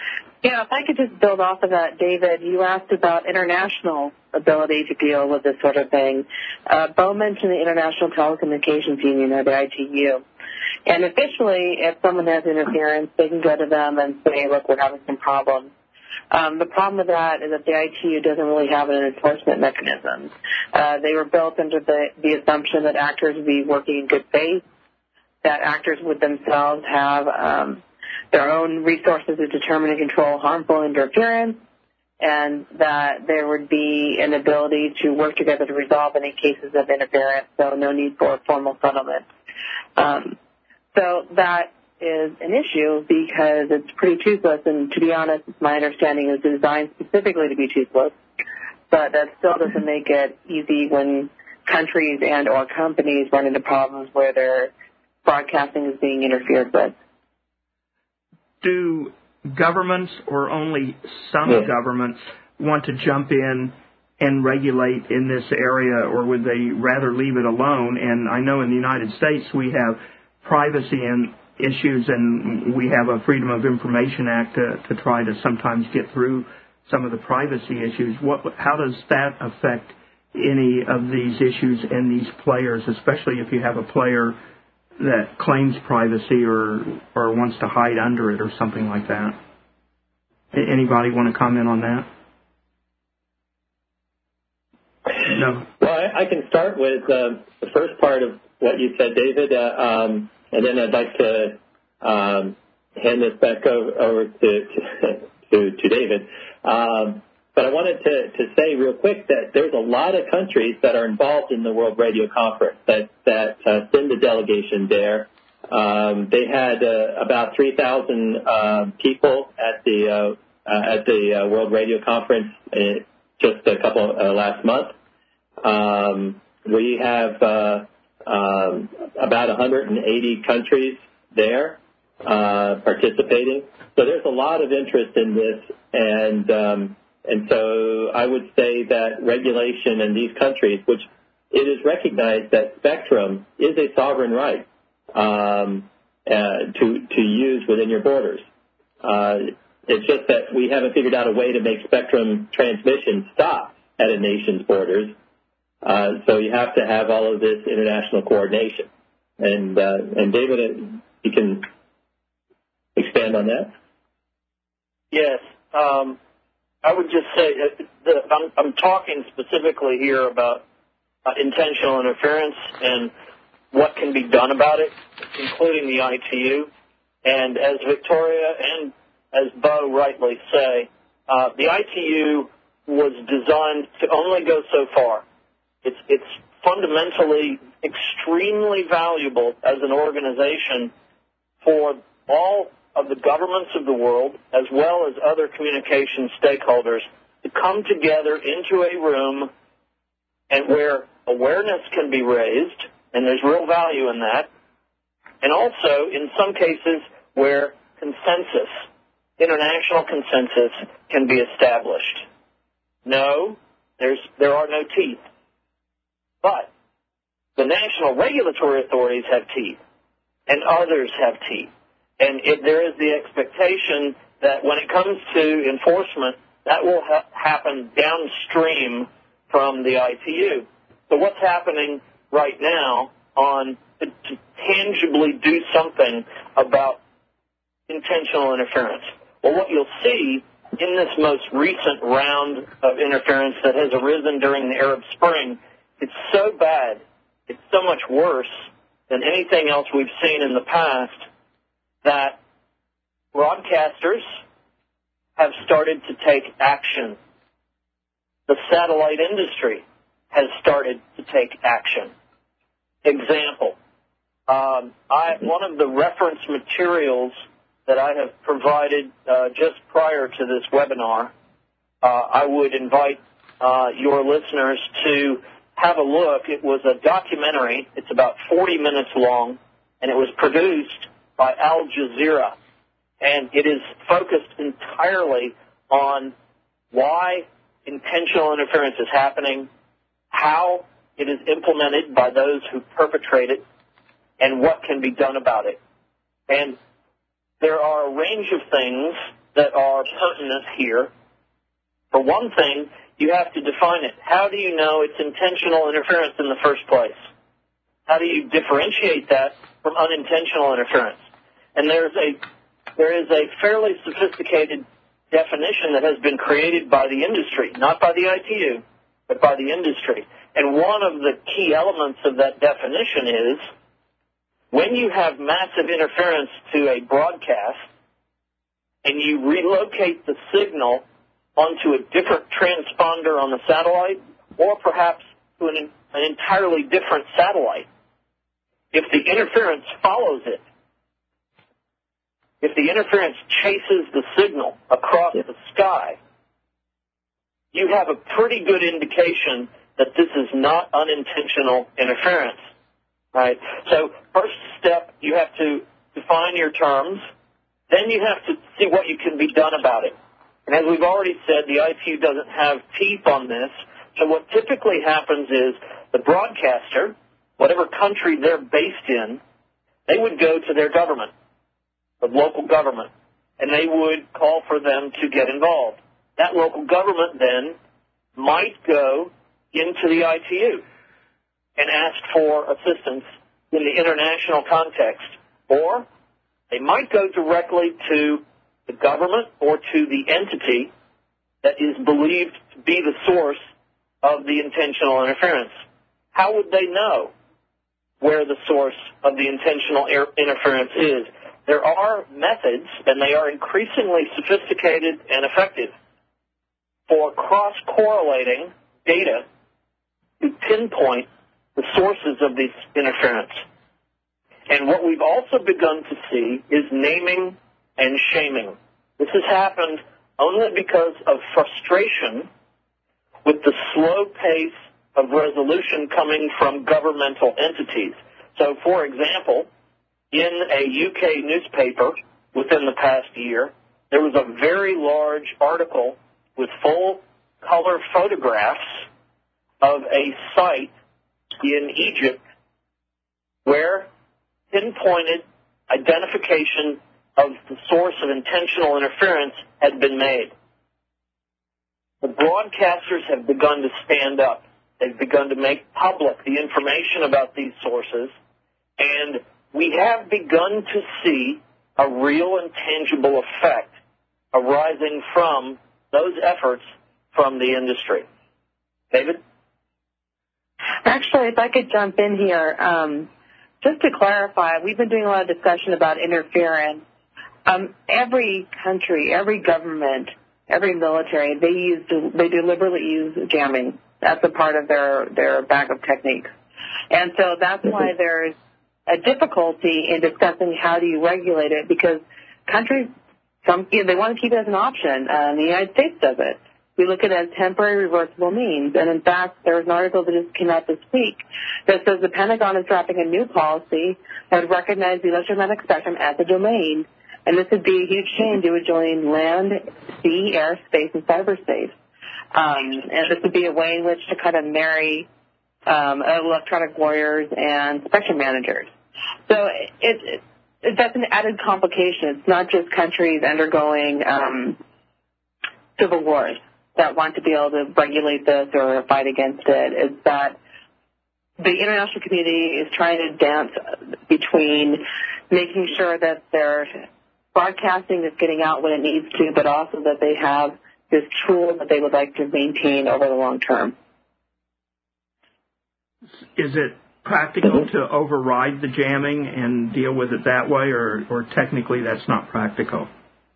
Speaker 6: Yeah, if I could just build off of that, David, you asked about international ability to deal with this sort of thing. Bo mentioned the International Telecommunications Union, or the ITU. And officially, if someone has interference, they can go to them and say, look, we're having some problems. The problem with that is that the ITU doesn't really have an enforcement mechanism. They were built under the assumption that actors would be working in good faith, that actors would themselves have their own resources to determine and control harmful interference, and that there would be an ability to work together to resolve any cases of interference, so no need for a formal settlement. So that is an issue because it's pretty toothless, and to be honest, my understanding is designed specifically to be toothless, but that still doesn't make it easy when countries and or companies run into problems where their broadcasting is being interfered with.
Speaker 5: Do governments or only some governments want to jump in and regulate in this area, or would they rather leave it alone? And I know in the United States we have privacy and issues, and we have a Freedom of Information Act to try to sometimes get through some of the privacy issues. How does that affect any of these issues and these players, especially if you have a player that claims privacy or wants to hide under it or something like that? Anybody want to comment on that? No.
Speaker 7: Well, I can start with the first part of what you said, David, and then I'd like to hand this back over to David. But I wanted to say real quick that there's a lot of countries that are involved in the World Radio Conference that send a delegation there. They had about 3,000 people at the World Radio Conference just a couple last month. We have about 180 countries there participating. So there's a lot of interest in this, and so I would say that regulation in these countries, which it is recognized that spectrum is a sovereign right to use within your borders. It's just that we haven't figured out a way to make spectrum transmission stop at a nation's borders. So you have to have all of this international coordination. And David, you can expand on that?
Speaker 3: Yes. I would just say I'm talking specifically here about intentional interference and what can be done about it, including the ITU. And as Victoria and as Bo rightly say, the ITU was designed to only go so far. It's fundamentally extremely valuable as an organization for all of the governments of the world, as well as other communication stakeholders, to come together into a room and where awareness can be raised, and there's real value in that, and also, in some cases, where consensus, international consensus, can be established. No, there are no teeth. But the national regulatory authorities have teeth, and others have teeth. And there is the expectation that when it comes to enforcement, that will happen downstream from the ITU. So what's happening right now to tangibly do something about intentional interference? Well, what you'll see in this most recent round of interference that has arisen during the Arab Spring, it's so bad, it's so much worse than anything else we've seen in the past, that broadcasters have started to take action. The satellite industry has started to take action. Example, one of the reference materials that I have provided just prior to this webinar, I would invite your listeners to have a look. It was a documentary. It's about 40 minutes long, and it was produced by Al Jazeera, and it is focused entirely on why intentional interference is happening, how it is implemented by those who perpetrate it, and what can be done about it. And there are a range of things that are pertinent here. For one thing, you have to define it. How do you know it's intentional interference in the first place? How do you differentiate that from unintentional interference? And there is a fairly sophisticated definition that has been created by the industry, not by the ITU, but by the industry. And one of the key elements of that definition is when you have massive interference to a broadcast and you relocate the signal onto a different transponder on the satellite or perhaps to an entirely different satellite, if the interference follows it, if the interference chases the signal across the sky, you have a pretty good indication that this is not unintentional interference. Right? So first step, you have to define your terms. Then you have to see what you can be done about it. And as we've already said, the ITU doesn't have teeth on this. So what typically happens is the broadcaster, whatever country they're based in, they would go to their government, the local government, and they would call for them to get involved. That local government then might go into the ITU and ask for assistance in the international context. Or they might go directly to the government or to the entity that is believed to be the source of the intentional interference. How would they know where the source of the intentional interference is? There are methods, and they are increasingly sophisticated and effective, for cross-correlating data to pinpoint the sources of this interference. And what we've also begun to see is naming and shaming. This has happened only because of frustration with the slow pace of resolution coming from governmental entities. So, for example, in a UK newspaper within the past year, there was a very large article with full color photographs of a site in Egypt where pinpointed identification of the source of intentional interference had been made. The broadcasters have begun to stand up. They've begun to make public the information about these sources, and we have begun to see a real and tangible effect arising from those efforts from the industry. David?
Speaker 6: Actually, if I could jump in here, just to clarify, we've been doing a lot of discussion about interference. Every country, every government, every military, they deliberately use jamming. That's a part of their bag of techniques. And so that's why there's a difficulty in discussing how do you regulate it, because countries, they want to keep it as an option. The United States does it. We look at it as temporary reversible means. And, in fact, there was an article that just came out this week that says the Pentagon is drafting a new policy that would recognize the electromagnetic spectrum as a domain. And this would be a huge change. It would join land, sea, air, space, and cyberspace. And this would be a way in which to kind of marry electronic warriors and spectrum managers. So that's an added complication. It's not just countries undergoing civil wars that want to be able to regulate this or fight against it. It's that the international community is trying to dance between making sure that their broadcasting is getting out when it needs to, but also that they have this tool that they would like to maintain over the long term.
Speaker 5: Is it practical to override the jamming and deal with it that way, or technically that's not practical?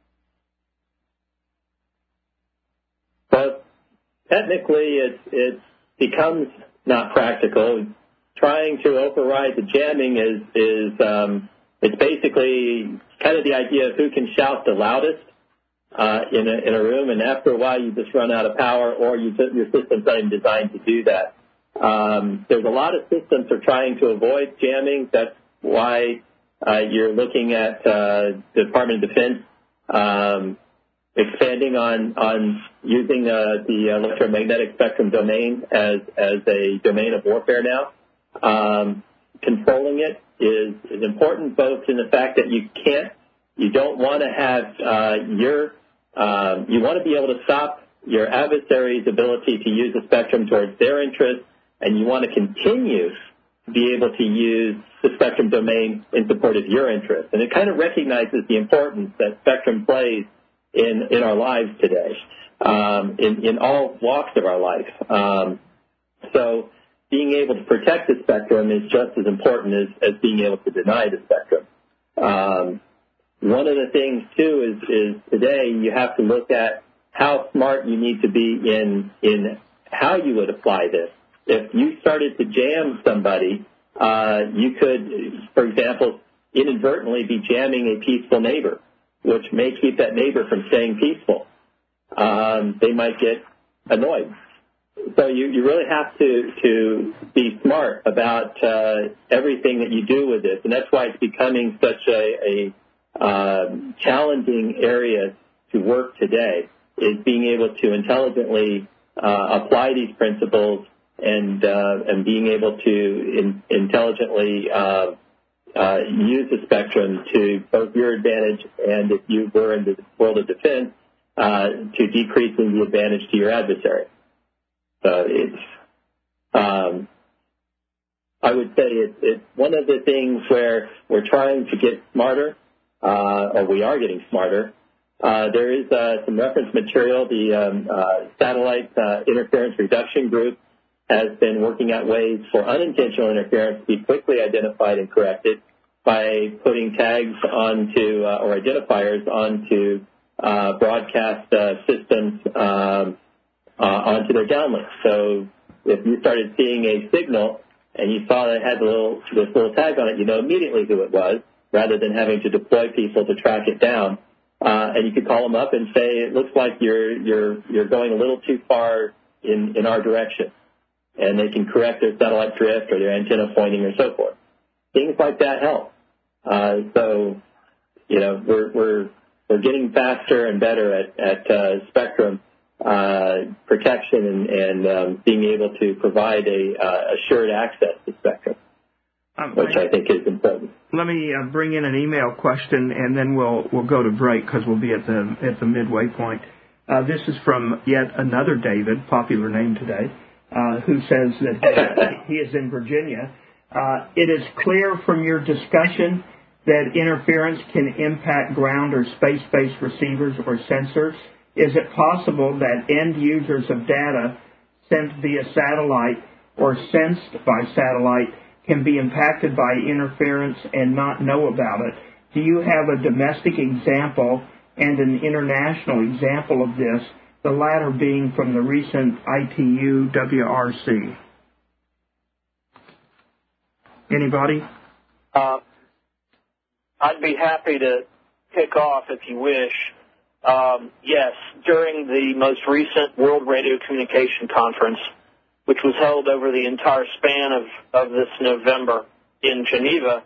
Speaker 7: Well, technically it becomes not practical. Trying to override the jamming is it's basically kind of the idea of who can shout the loudest in a room, and after a while you just run out of power, or your system's not even designed to do that. There's a lot of systems that are trying to avoid jamming. That's why you're looking at the Department of Defense expanding on using the electromagnetic spectrum domain as a domain of warfare now. Controlling it is important, both in the fact that you don't want to have your You want to be able to stop your adversary's ability to use the spectrum towards their interests, and you want to continue to be able to use the spectrum domain in support of your interests. And it kind of recognizes the importance that spectrum plays in our lives today, in all walks of our life. So being able to protect the spectrum is just as important as being able to deny the spectrum. One of the things, too, is today you have to look at how smart you need to be in how you would apply this. If you started to jam somebody, you could, for example, inadvertently be jamming a peaceful neighbor, which may keep that neighbor from staying peaceful. They might get annoyed. So you really have to be smart about everything that you do with this, and that's why it's becoming such a challenging area to work today, is being able to intelligently apply these principles and being able to intelligently use the spectrum to both your advantage and, if you were in the world of defense, to decreasing the advantage to your adversary. I would say it's one of the things where we're trying to get smarter, or we are getting smarter. There is some reference material. The Satellite Interference Reduction Group has been working out ways for unintentional interference to be quickly identified and corrected by putting tags onto or identifiers onto broadcast systems onto their downlinks. So if you started seeing a signal and you saw that it had this little tag on it, you know immediately who it was, rather than having to deploy people to track it down. And you could call them up and say, it looks like you're going a little too far in our direction. And they can correct their satellite drift or their antenna pointing or so forth. Things like that help. So, you know, we're getting faster and better at spectrum protection and being able to provide a assured access to spectrum, which I think is important.
Speaker 5: Let me bring in an email question, and then we'll go to break because we'll be at the midway point. This is from yet another David, popular name today, who says that he is in Virginia. It is clear from your discussion that interference can impact ground or space-based receivers or sensors. Is it possible that end users of data sent via satellite or sensed by satellite can be impacted by interference and not know about it? Do you have a domestic example and an international example of this, the latter being from the recent ITU WRC? Anybody?
Speaker 3: I'd be happy to kick off if you wish. Yes, during the most recent World Radio Communication Conference, which was held over the entire span of this November in Geneva,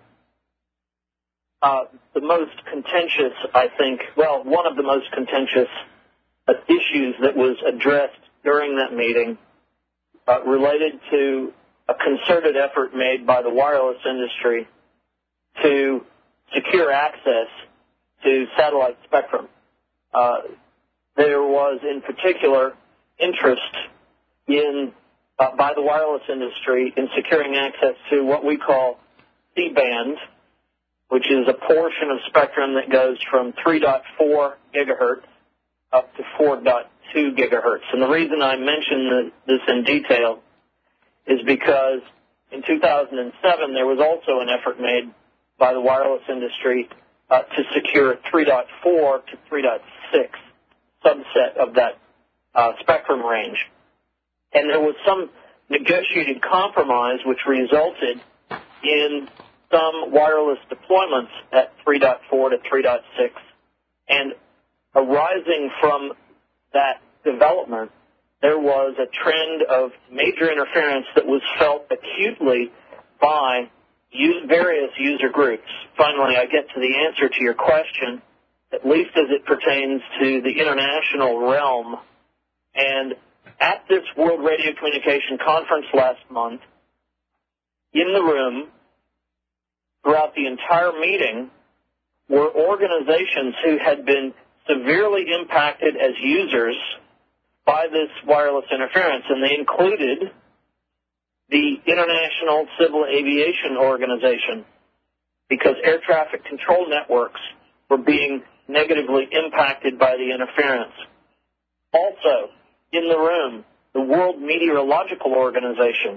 Speaker 3: the most contentious, I think, one of the most contentious issues that was addressed during that meeting related to a concerted effort made by the wireless industry to secure access to satellite spectrum. There was, in particular, interest by the wireless industry in securing access to what we call C-band, which is a portion of spectrum that goes from 3.4 gigahertz up to 4.2 gigahertz. And the reason I mention this in detail is because in 2007 there was also an effort made by the wireless industry to secure 3.4 to 3.6 subset of that spectrum range. And there was some negotiated compromise which resulted in some wireless deployments at 3.4 to 3.6. And arising from that development, there was a trend of major interference that was felt acutely by various user groups. Finally, I get to the answer to your question, at least as it pertains to the international realm. And at this World Radio Communication Conference last month, in the room, throughout the entire meeting, were organizations who had been severely impacted as users by this wireless interference, and they included the International Civil Aviation Organization, because air traffic control networks were being negatively impacted by the interference. Also, in the room, the World Meteorological Organization,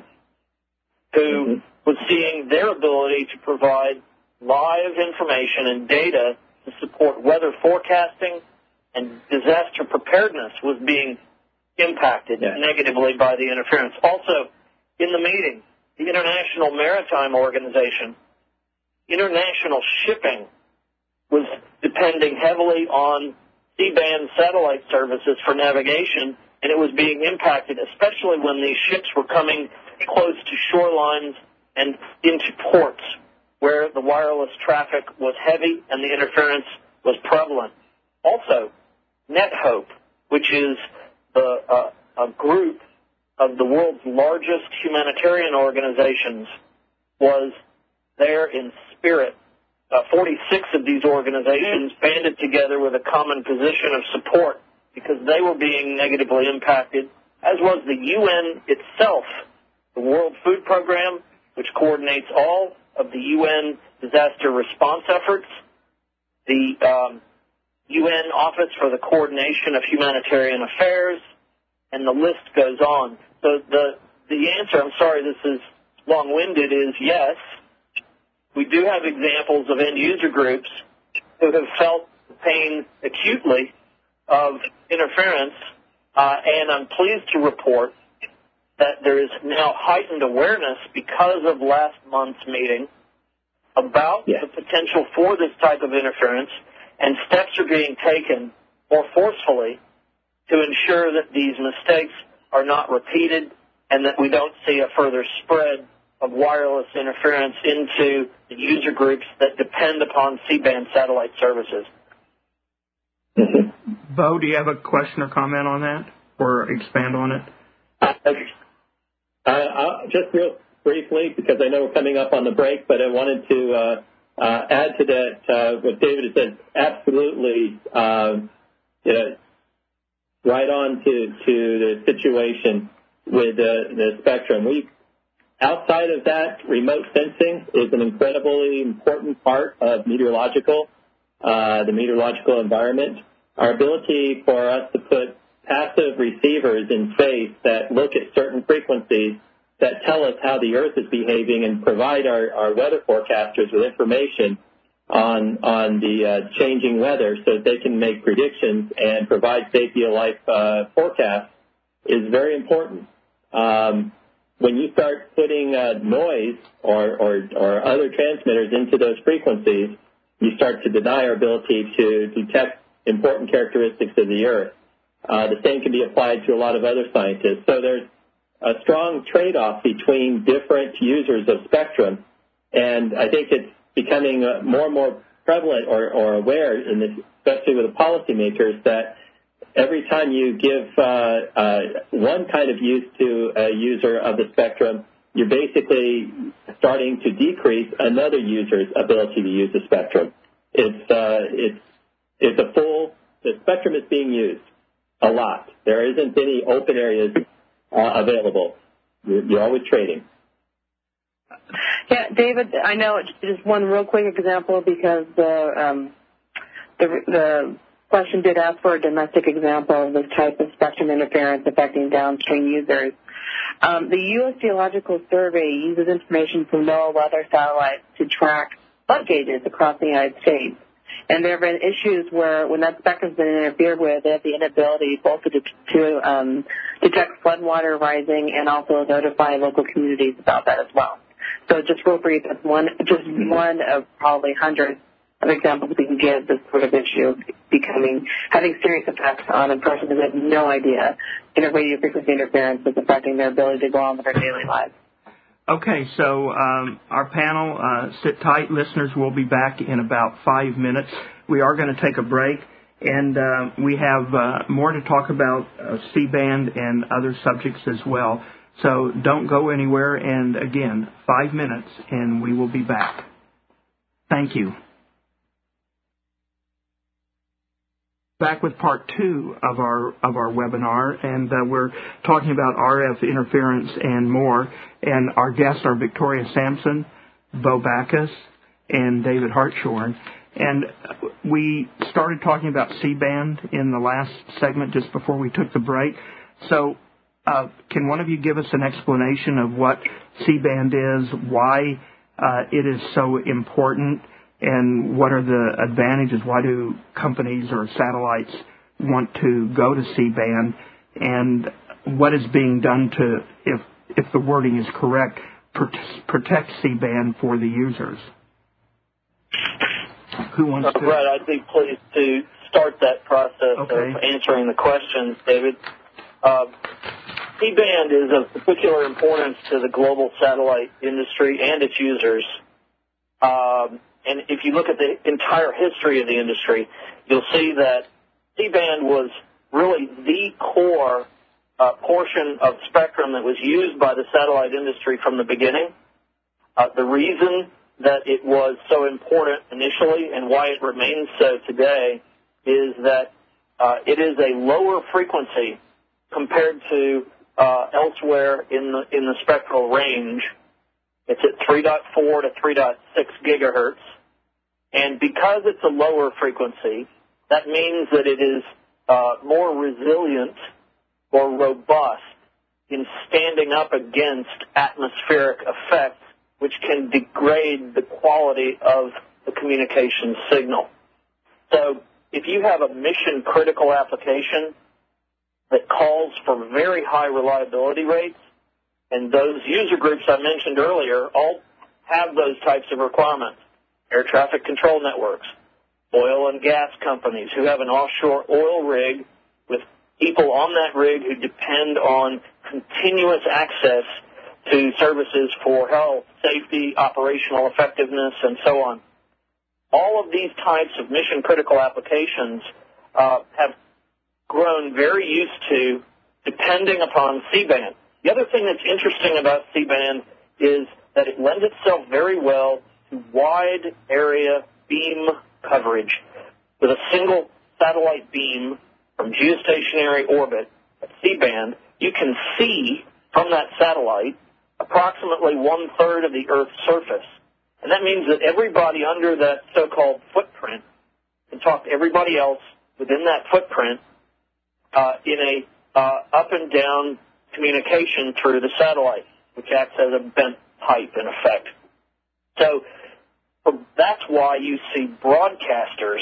Speaker 3: who was seeing their ability to provide live information and data to support weather forecasting and disaster preparedness, was being impacted negatively by the interference. Also, in the meeting, the International Maritime Organization, international shipping was depending heavily on C-band satellite services for navigation, and it was being impacted, especially when these ships were coming close to shorelines and into ports where the wireless traffic was heavy and the interference was prevalent. Also, NetHope, which is a group of the world's largest humanitarian organizations, was there in spirit. 46 of these organizations banded together with a common position of support because they were being negatively impacted, as was the UN itself, the World Food Program, which coordinates all of the UN disaster response efforts, the UN Office for the Coordination of Humanitarian Affairs, and the list goes on. So the answer, I'm sorry this is long-winded, is yes. We do have examples of end-user groups who have felt the pain acutely of interference, and I'm pleased to report that there is now heightened awareness because of last month's meeting about the potential for this type of interference, and steps are being taken more forcefully to ensure that these mistakes are not repeated and that we don't see a further spread of wireless interference into the user groups that depend upon C-band satellite services.
Speaker 5: Bo, do you have a question or comment on that, or expand on it?
Speaker 7: Just real briefly, because I know we're coming up on the break, but I wanted to add to that what David has said. Absolutely, right on to the situation with the spectrum. Outside of that, remote sensing is an incredibly important part of the meteorological environment. Our ability for us to put passive receivers in space that look at certain frequencies that tell us how the Earth is behaving and provide our weather forecasters with information on the changing weather so that they can make predictions and provide safety of life forecasts is very important. When you start putting noise or other transmitters into those frequencies, you start to deny our ability to detect important characteristics of the Earth. The same can be applied to a lot of other scientists. So there's a strong trade-off between different users of spectrum, and I think it's becoming more and more prevalent or aware, in this, especially with the policymakers, that every time you give one kind of use to a user of the spectrum, you're basically starting to decrease another user's ability to use the spectrum. The spectrum is being used a lot. There isn't any open areas available. You're always trading.
Speaker 6: Yeah, David, I know just one real quick example, because the question did ask for a domestic example of this type of spectrum interference affecting downstream users. The U.S. Geological Survey uses information from NOAA weather satellites to track flood gauges across the United States. And there have been issues where, when that spectrum's been interfered with, they have the inability both to detect floodwater rising and also notify local communities about that as well. So just real brief, that's just one of probably hundreds of examples we can give this sort of issue having serious effects on a person who has no idea radio frequency interference is affecting their ability to go on with their daily lives.
Speaker 5: Okay, so our panel, sit tight. Listeners, will be back in about 5 minutes. We are going to take a break, and we have more to talk about C-band and other subjects as well. So don't go anywhere, and again, 5 minutes, and we will be back. Thank you. Back with part 2 of our webinar, and we're talking about RF interference and more. And our guests are Victoria Sampson, Bo Backus, and David Hartshorn. And we started talking about C-band in the last segment just before we took the break. So can one of you give us an explanation of what C-band is, why it is so important, and what are the advantages? Why do companies or satellites want to go to C-band? And what is being done to, if the wording is correct, protect C-band for the users? Who wants to?
Speaker 3: Right, I'd be pleased to start that process of answering the questions, David. C-band is of particular importance to the global satellite industry and its users. And if you look at the entire history of the industry, you'll see that C-band was really the core portion of spectrum that was used by the satellite industry from the beginning. The reason that it was so important initially and why it remains so today is that it is a lower frequency compared to elsewhere in the spectral range. It's at 3.4 to 3.6 gigahertz. And because it's a lower frequency, that means that it is more resilient or robust in standing up against atmospheric effects, which can degrade the quality of the communication signal. So if you have a mission-critical application that calls for very high reliability rates, and those user groups I mentioned earlier all have those types of requirements. Air traffic control networks, oil and gas companies who have an offshore oil rig with people on that rig who depend on continuous access to services for health, safety, operational effectiveness, and so on. All of these types of mission-critical applications have grown very used to depending upon C-band. The other thing that's interesting about C-band is that it lends itself very well to wide area beam coverage. With a single satellite beam from geostationary orbit at C-band, you can see from that satellite approximately one-third of the Earth's surface. And that means that everybody under that so-called footprint can talk to everybody else within that footprint in a up and down communication through the satellite, which acts as a bent pipe in effect. So that's why you see broadcasters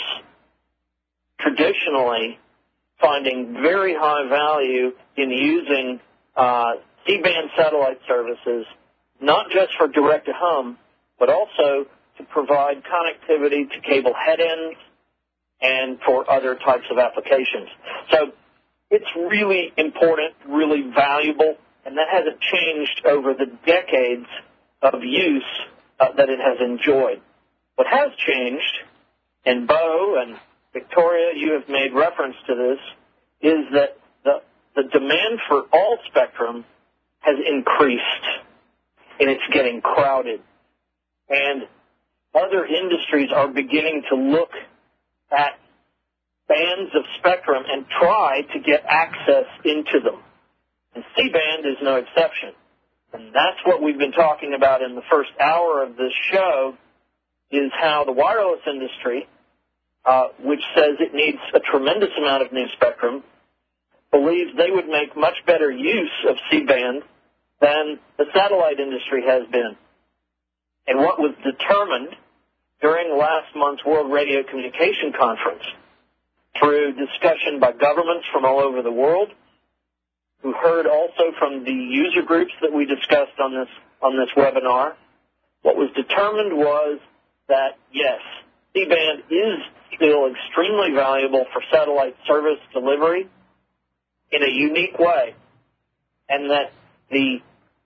Speaker 3: traditionally finding very high value in using C-band satellite services, not just for direct-to-home, but also to provide connectivity to cable head-ends and for other types of applications. So it's really important, really valuable, and that hasn't changed over the decades of use that it has enjoyed. What has changed, and Bo and Victoria, you have made reference to this, is that the demand for all spectrum has increased, and it's getting crowded. And other industries are beginning to look at bands of spectrum and try to get access into them. And C-band is no exception. And that's what we've been talking about in the first hour of this show, is how the wireless industry, which says it needs a tremendous amount of new spectrum, believes they would make much better use of C-band than the satellite industry has been. And what was determined during last month's World Radio Communication Conference, through discussion by governments from all over the world, who heard also from the user groups that we discussed on this webinar, what was determined was that, yes, C-band is still extremely valuable for satellite service delivery in a unique way, and that the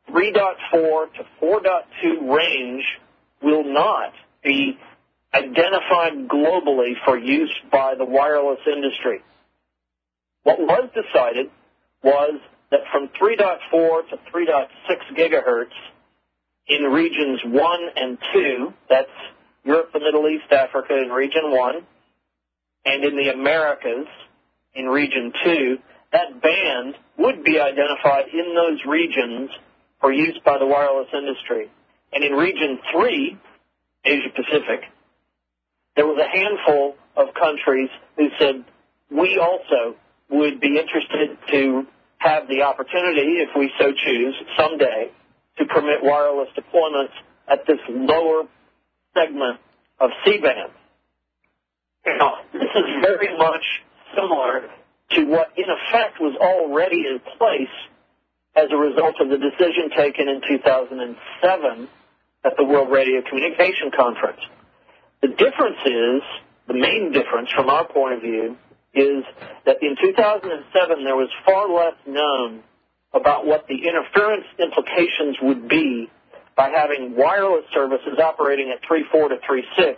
Speaker 3: 3.4 to 4.2 range will not be identified globally for use by the wireless industry. What was decided was that from 3.4 to 3.6 gigahertz in regions 1 and 2, that's Europe, the Middle East, Africa in region 1, and in the Americas, in Region 2, that band would be identified in those regions for use by the wireless industry. And in Region 3, Asia Pacific, there was a handful of countries who said, we also would be interested to have the opportunity, if we so choose, someday, to permit wireless deployments at this lower segment of C-band. Now, this is very much similar to what, in effect, was already in place as a result of the decision taken in 2007 at the World Radio Communication Conference. The difference is, the main difference from our point of view, is that in 2007 there was far less known about what the interference implications would be by having wireless services operating at 3.4 to 3.6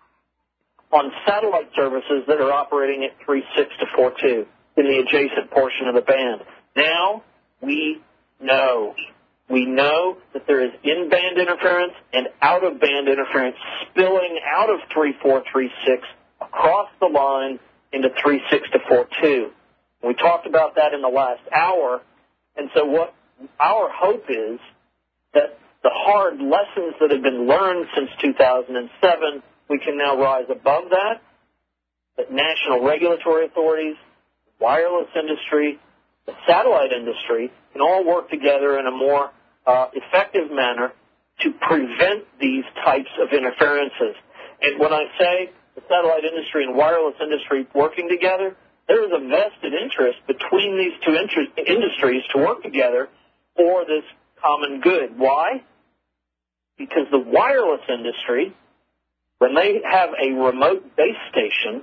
Speaker 3: on satellite services that are operating at 3.6 to 4.2 in the adjacent portion of the band. Now we know. We know that there is in-band interference and out-of-band interference spilling out of 3.4, 3.6 across the line into 3.6 to 4.2. We talked about that in the last hour, and so what our hope is that the hard lessons that have been learned since 2007, we can now rise above that national regulatory authorities, wireless industry, the satellite industry can all work together in a more effective manner to prevent these types of interferences. And when I say the satellite industry and wireless industry working together, there is a vested interest between these two industries to work together for this common good. Why? Because the wireless industry, when they have a remote base station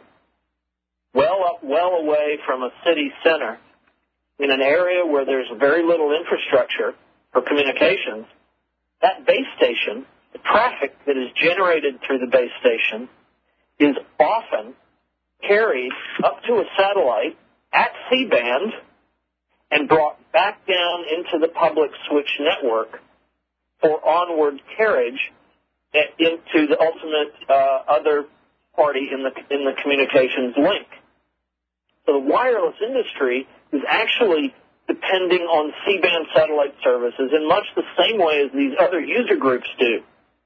Speaker 3: well away from a city center in an area where there's very little infrastructure for communications, that base station, the traffic that is generated through the base station is often carried up to a satellite at C-band and brought back down into the public switch network for onward carriage into the ultimate other party in the communications link. So the wireless industry is actually depending on C-band satellite services in much the same way as these other user groups do.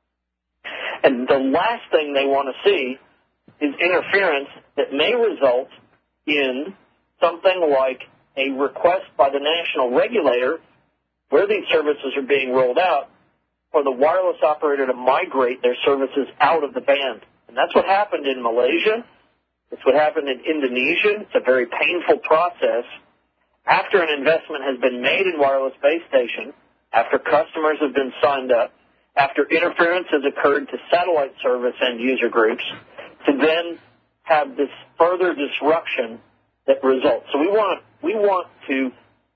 Speaker 3: And the last thing they want to see is interference that may result in something like a request by the national regulator where these services are being rolled out for the wireless operator to migrate their services out of the band. And that's what happened in Malaysia. It's what happened in Indonesia. It's a very painful process. After an investment has been made in wireless base station, after customers have been signed up, after interference has occurred to satellite service and user groups, to then have this further disruption that results. So we want to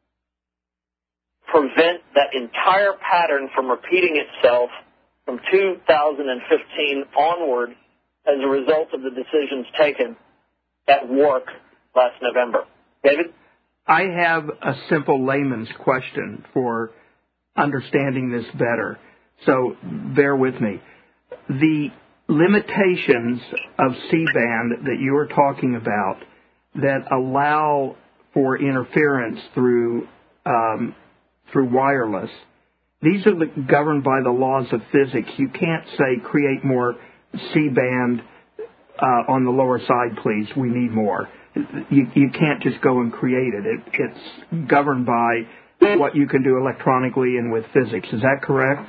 Speaker 3: prevent that entire pattern from repeating itself from 2015 onward as a result of the decisions taken at work last November. David?
Speaker 5: I have a simple layman's question for understanding this better, so bear with me. The limitations of C-band that you are talking about that allow for interference through wireless, these are governed by the laws of physics. You can't say create more C-band on the lower side, please. We need more. You can't just go and create it. It's governed by what you can do electronically and with physics. Is that correct?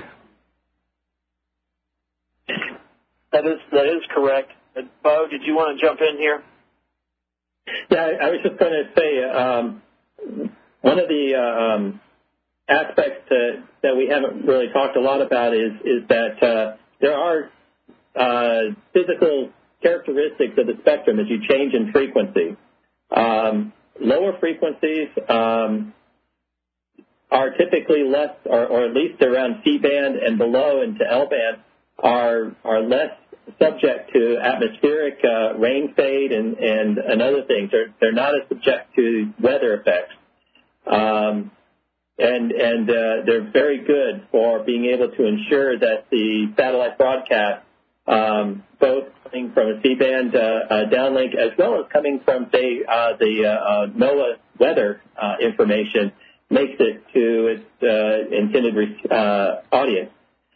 Speaker 3: That is correct. Bo, did you want to jump in here?
Speaker 7: Yeah, I was just going to say one of the aspects that we haven't really talked a lot about is that there are physical characteristics of the spectrum as you change in frequency. Lower frequencies are typically less, or at least around C-band and below into L-band, are less subject to atmospheric rain fade and other things. They're not as subject to weather effects. And they're very good for being able to ensure that the satellite broadcast both coming from a C-band downlink as well as coming from, say, the NOAA weather information, makes it to its intended audience.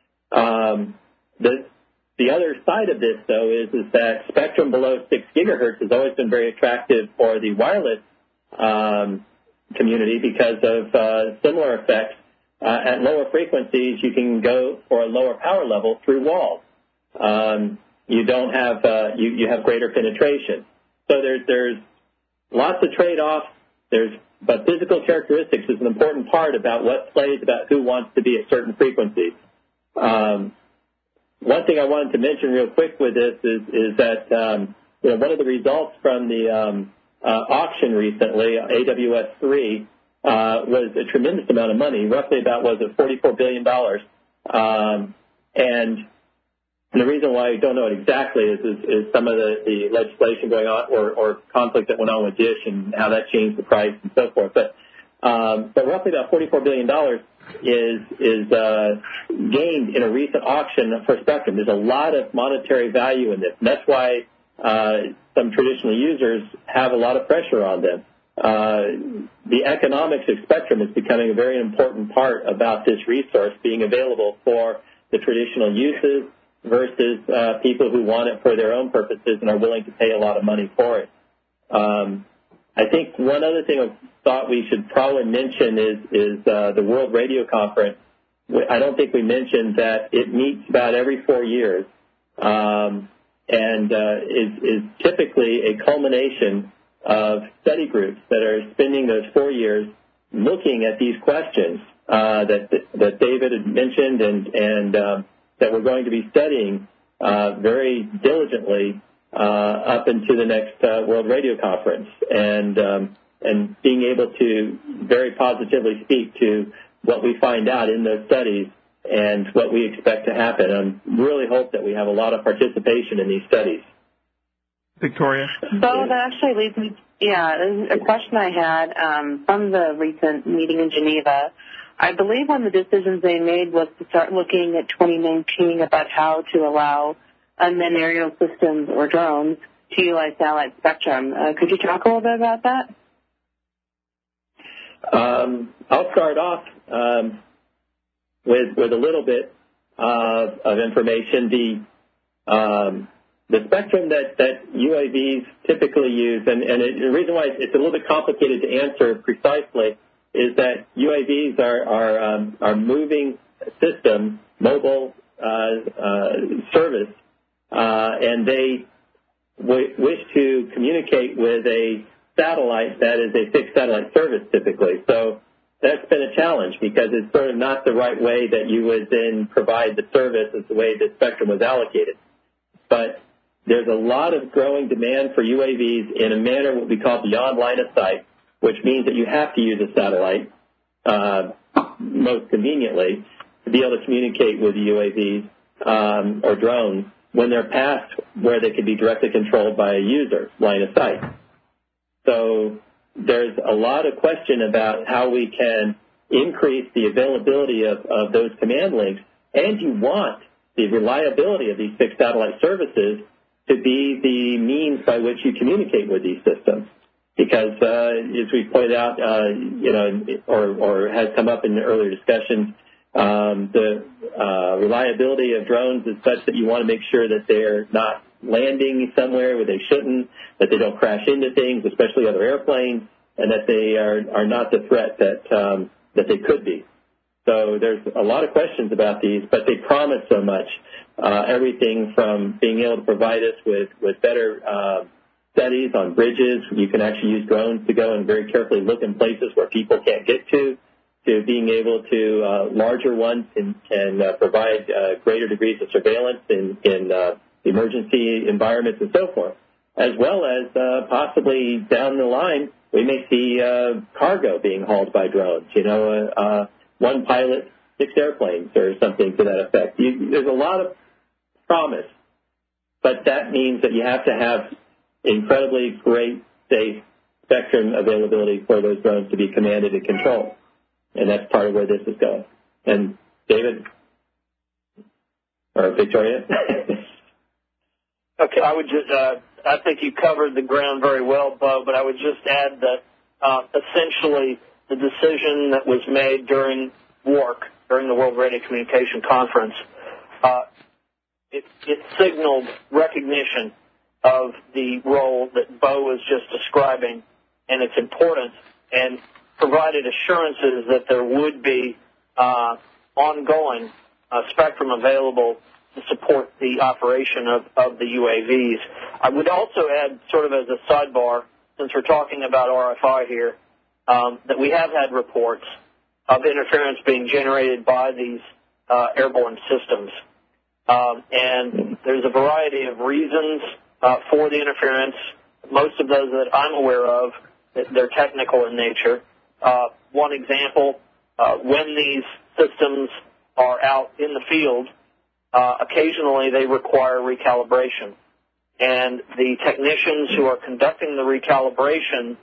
Speaker 7: The other side of this, though, is that spectrum below 6 gigahertz has always been very attractive for the wireless community because of similar effects. At lower frequencies, you can go for a lower power level through walls. You don't have you have greater penetration. So there's lots of trade-offs. But physical characteristics is an important part about what plays, about who wants to be at certain frequencies. One thing I wanted to mention real quick with this is that one of the results from the auction recently, AWS-3, was a tremendous amount of money, roughly about, $44 billion. And the reason why I don't know it exactly is some of the legislation going on or conflict that went on with DISH and how that changed the price and so forth. But roughly about $44 billion is gained in a recent auction for spectrum. There's a lot of monetary value in this, and that's why some traditional users have a lot of pressure on them. The economics of spectrum is becoming a very important part about this resource being available for the traditional uses versus people who want it for their own purposes and are willing to pay a lot of money for it. I think one other thing I thought we should probably mention is the World Radio Conference. I don't think we mentioned that it meets about every 4 years and is typically a culmination of study groups that are spending those 4 years looking at these questions that David had mentioned and that we're going to be studying very diligently up into the next World Radio Conference, and being able to very positively speak to what we find out in those studies and what we expect to happen. I really hope that we have a lot of participation in these studies.
Speaker 5: Victoria?
Speaker 6: So that actually leads me, a question I had from the recent meeting in Geneva. I believe one of the decisions they made was to start looking at 2019 about how to allow unmanned aerial systems or drones to utilize satellite spectrum. Could you talk a little bit about that?
Speaker 7: I'll start off with a little bit of information. The spectrum that UAVs typically use, and the reason why it's a little bit complicated to answer precisely, is that UAVs are moving systems, mobile service, and they wish to communicate with a satellite that is a fixed satellite service typically. So that's been a challenge because it's sort of not the right way that you would then provide the service as the way the spectrum was allocated. But there's a lot of growing demand for UAVs in a manner what we call beyond line of sight, which means that you have to use a satellite most conveniently to be able to communicate with the UAVs or drones when they're past where they can be directly controlled by a user, line of sight. So there's a lot of question about how we can increase the availability of those command links, and you want the reliability of these fixed satellite services to be the means by which you communicate with these systems. Because, as we pointed out, or has come up in the earlier discussions, the reliability of drones is such that you want to make sure that they're not landing somewhere where they shouldn't, that they don't crash into things, especially other airplanes, and that they are not the threat that they could be. So there's a lot of questions about these, but they promise so much. Everything from being able to provide us with better studies on bridges. You can actually use drones to go and very carefully look in places where people can't get to being able to larger ones can provide greater degrees of surveillance in emergency environments and so forth, as well as possibly down the line we may see cargo being hauled by drones. One pilot, 6 airplanes or something to that effect. There's a lot of promise, but that means that you have to have incredibly great, safe spectrum availability for those drones to be commanded and controlled. And that's part of where this is going. And David? Or Victoria?
Speaker 3: Okay, I would just, I think you covered the ground very well, Bo, but I would just add that essentially the decision that was made during WARC, during the World Radio Communication Conference, it signaled recognition of the role that Bo was just describing and its importance, and provided assurances that there would be ongoing spectrum available to support the operation of the UAVs. I would also add, sort of as a sidebar, since we're talking about RFI here, that we have had reports of interference being generated by these airborne systems. And there's a variety of reasons for the interference. Most of those that I'm aware of, they're technical in nature. One example, when these systems are out in the field, occasionally they require recalibration. And the technicians who are conducting the recalibration,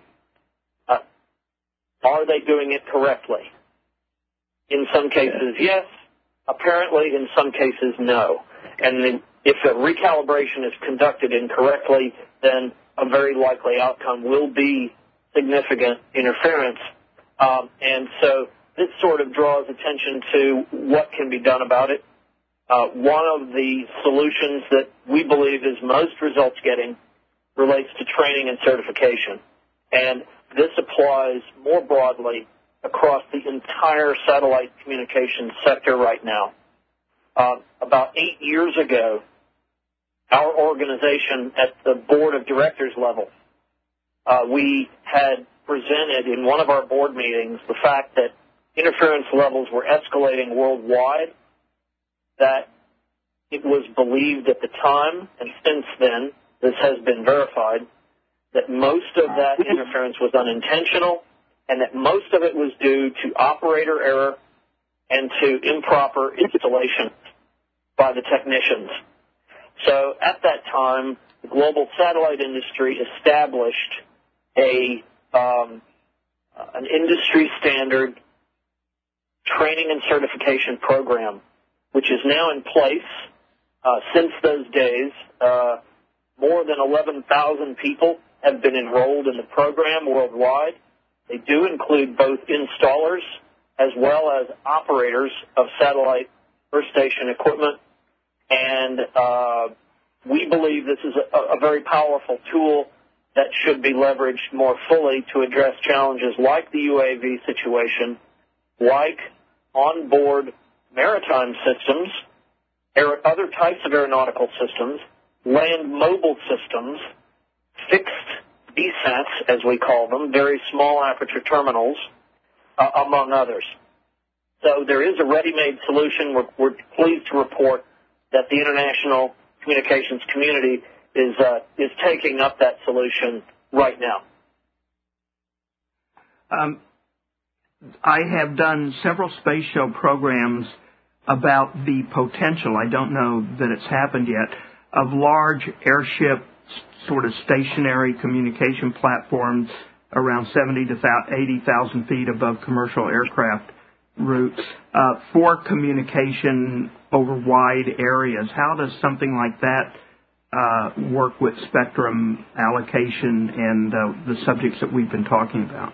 Speaker 3: are they doing it correctly? In some cases, yes. Apparently, in some cases, no. And if a recalibration is conducted incorrectly, then a very likely outcome will be significant interference. And so this sort of draws attention to what can be done about it. One of the solutions that we believe is most results getting relates to training and certification. And this applies more broadly across the entire satellite communications sector right now. About 8 years ago, our organization at the board of directors level, we had presented in one of our board meetings the fact that interference levels were escalating worldwide, that it was believed at the time, and since then, this has been verified, that most of that interference was unintentional, and that most of it was due to operator error and to improper installation by the technicians. So at that time, the global satellite industry established an industry standard training and certification program, which is now in place. Since those days, more than 11,000 people have been enrolled in the program worldwide. They do include both installers as well as operators of satellite earth station equipment. And we believe this is a very powerful tool that should be leveraged more fully to address challenges like the UAV situation, like onboard maritime systems, other types of aeronautical systems, land mobile systems, fixed VSATs, as we call them, very small aperture terminals, among others. So there is a ready-made solution. We're pleased to report that the international communications community is taking up that solution right now.
Speaker 5: I have done several space show programs about the potential, I don't know that it's happened yet, of large airship sort of stationary communication platforms around 70 to 80,000 feet above commercial aircraft routes for communication over wide areas. How does something like that work with spectrum allocation and the subjects that we've been talking about?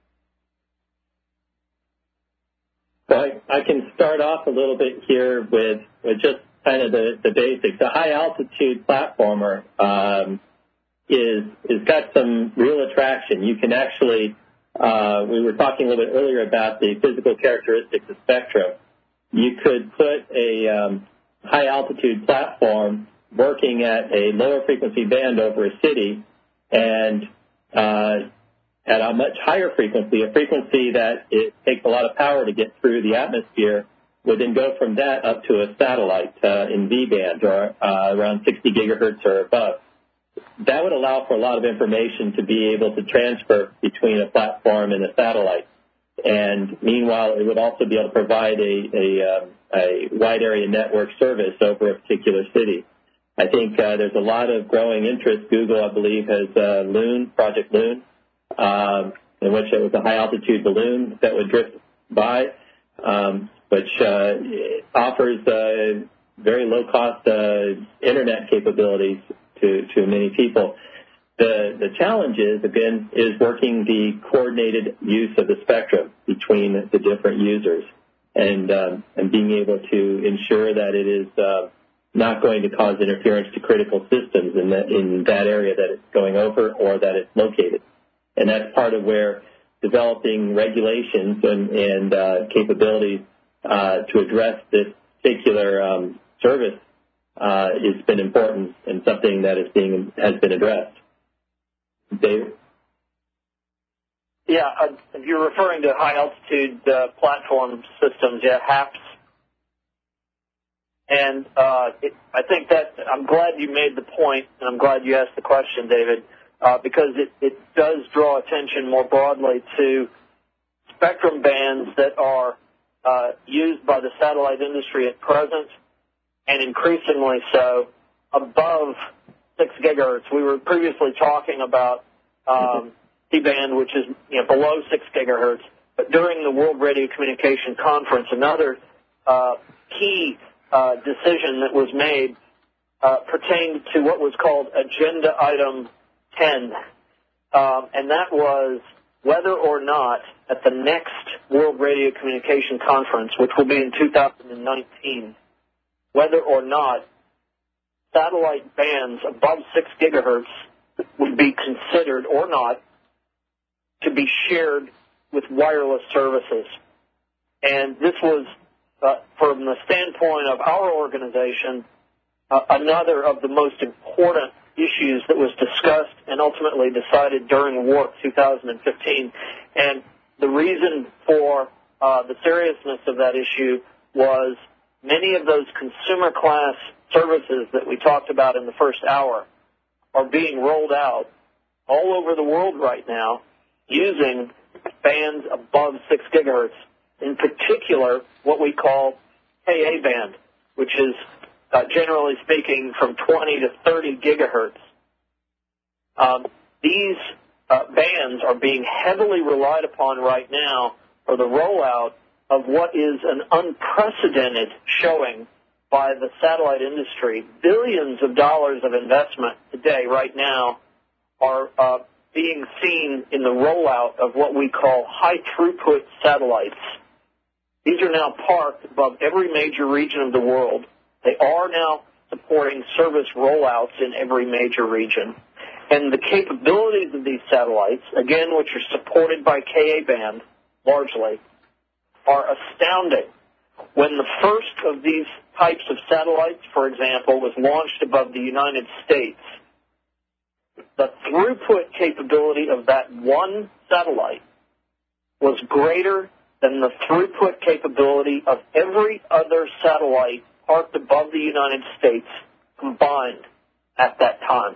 Speaker 7: Well, I can start off a little bit here with just kind of the basics. The high-altitude platformer is got some real attraction. You can actually, we were talking a little bit earlier about the physical characteristics of spectrum. You could put a high-altitude platform working at a lower frequency band over a city and at a much higher frequency, a frequency that it takes a lot of power to get through the atmosphere, would then go from that up to a satellite in V-band or around 60 gigahertz or above. That would allow for a lot of information to be able to transfer between a platform and a satellite. And meanwhile, it would also be able to provide a wide area network service over a particular city. I think there's a lot of growing interest. Google, I believe, has Loon, Project Loon, in which it was a high-altitude balloon that would drift by, which offers very low-cost Internet capabilities to many people. The challenge is working the coordinated use of the spectrum between the different users and being able to ensure that it is not going to cause interference to critical systems in that area that it's going over or that it's located. And that's part of where developing regulations and capabilities to address this particular service has been important and something that has been addressed. Dave?
Speaker 3: Yeah, if you're referring to high-altitude platform systems, HAPS. And I think that I'm glad you made the point, and I'm glad you asked the question, David, because it does draw attention more broadly to spectrum bands that are used by the satellite industry at present, and increasingly so, above 6 gigahertz. We were previously talking about C-band, which is below 6 gigahertz, but during the World Radio Communication Conference, another key decision that was made pertained to what was called Agenda Item 10, and that was whether or not at the next World Radio Communication Conference, which will be in 2019, whether or not satellite bands above 6 gigahertz would be considered or not to be shared with wireless services. And this was, from the standpoint of our organization, another of the most important issues that was discussed and ultimately decided during WARC 2015. And the reason for the seriousness of that issue was many of those consumer class services that we talked about in the first hour are being rolled out all over the world right now using bands above 6 gigahertz, in particular what we call Ka band, which is generally speaking from 20 to 30 gigahertz. These bands are being heavily relied upon right now for the rollout of what is an unprecedented showing by the satellite industry. Billions of dollars of investment today, right now, are being seen in the rollout of what we call high-throughput satellites. These are now parked above every major region of the world. They are now supporting service rollouts in every major region. And the capabilities of these satellites, again, which are supported by Ka-band largely, are astounding. When the first of these types of satellites, for example, was launched above the United States, the throughput capability of that one satellite was greater than the throughput capability of every other satellite parked above the United States combined at that time.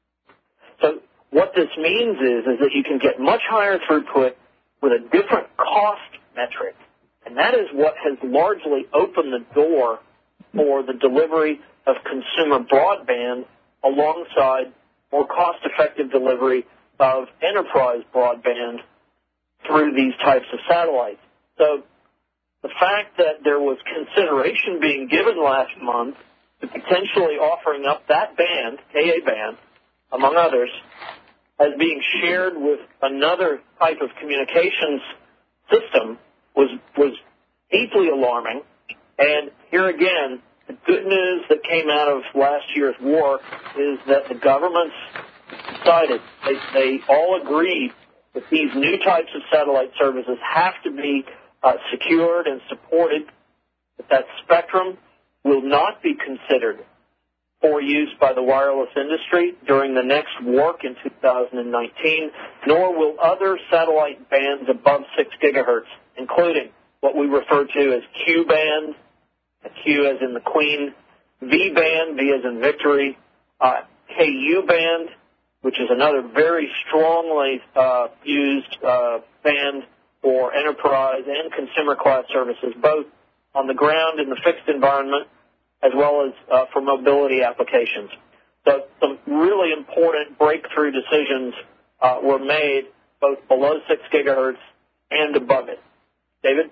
Speaker 3: So what this means is that you can get much higher throughput with a different cost metric. And that is what has largely opened the door for the delivery of consumer broadband alongside more cost-effective delivery of enterprise broadband through these types of satellites. So the fact that there was consideration being given last month to potentially offering up that band, Ka band, among others, as being shared with another type of communications system was deeply alarming. And here again, the good news that came out of last year's war is that the governments decided, they all agreed that these new types of satellite services have to be secured and supported, that spectrum will not be considered for use by the wireless industry during the next WARC in 2019, nor will other satellite bands above 6 gigahertz, including what we refer to as Q-band, Q as in the Queen, V-band, V as in Victory, Ku-band, which is another very strongly used band for enterprise and consumer class services, both on the ground in the fixed environment as well as for mobility applications. So some really important breakthrough decisions were made both below 6 gigahertz and above it. David?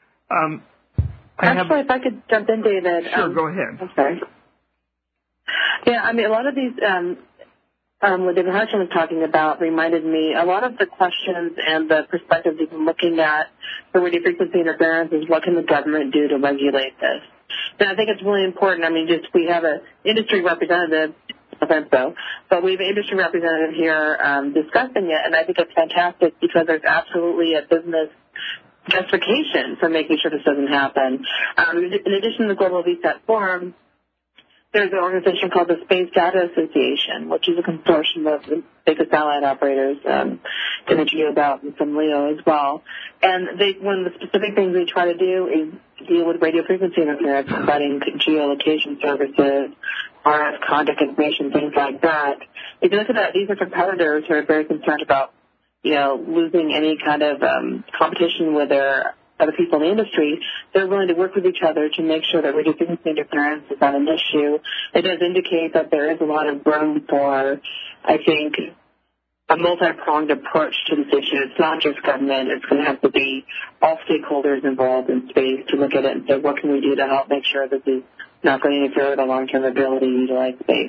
Speaker 6: Actually, if I could jump in, David.
Speaker 5: Sure, go ahead.
Speaker 6: I'm sorry. Yeah, I mean, a lot of these, what David Hartson was talking about reminded me, a lot of the questions and the perspectives you've been looking at for radio frequency interference is what can the government do to regulate this? And I think it's really important. I mean, we have an industry representative, but we have an industry representative here discussing it, and I think it's fantastic because there's absolutely a business justification for making sure this doesn't happen. In addition to the Global VSAT Forum, there's an organization called the Space Data Association, which is a consortium of the biggest satellite operators in the GEO belt and some LEO as well. And one of the specific things they try to do is deal with radio frequency interference, providing geolocation services, RF contact information, things like that. If you look at that, these are competitors who are very concerned about, losing any kind of competition with their other people in the industry. They're willing to work with each other to make sure that radio frequency interference is not an issue. It does indicate that there is a lot of room for, I think, a multi-pronged approach to this issue. It's not just government. It's going to have to be all stakeholders involved in space to look at it and say, what can we do to help make sure that this is not going to interfere with the long-term ability to utilize space.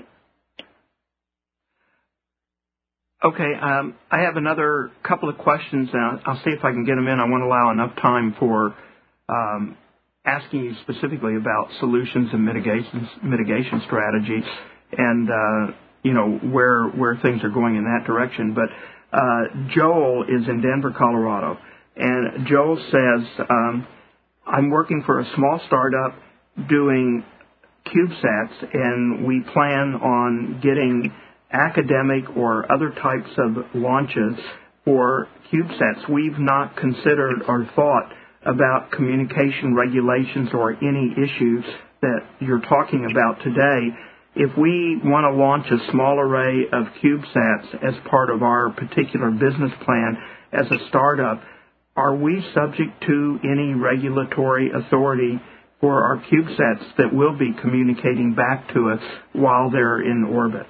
Speaker 5: Okay, I have another couple of questions, and I'll see if I can get them in. I want to allow enough time for asking you specifically about solutions and mitigation strategies, and where things are going in that direction. But Joel is in Denver, Colorado, and Joel says, I'm working for a small startup doing CubeSats, and we plan on getting academic or other types of launches for CubeSats. We've not considered or thought about communication regulations or any issues that you're talking about today. If we want to launch a small array of CubeSats as part of our particular business plan as a startup, are we subject to any regulatory authority for our CubeSats that will be communicating back to us while they're in orbit?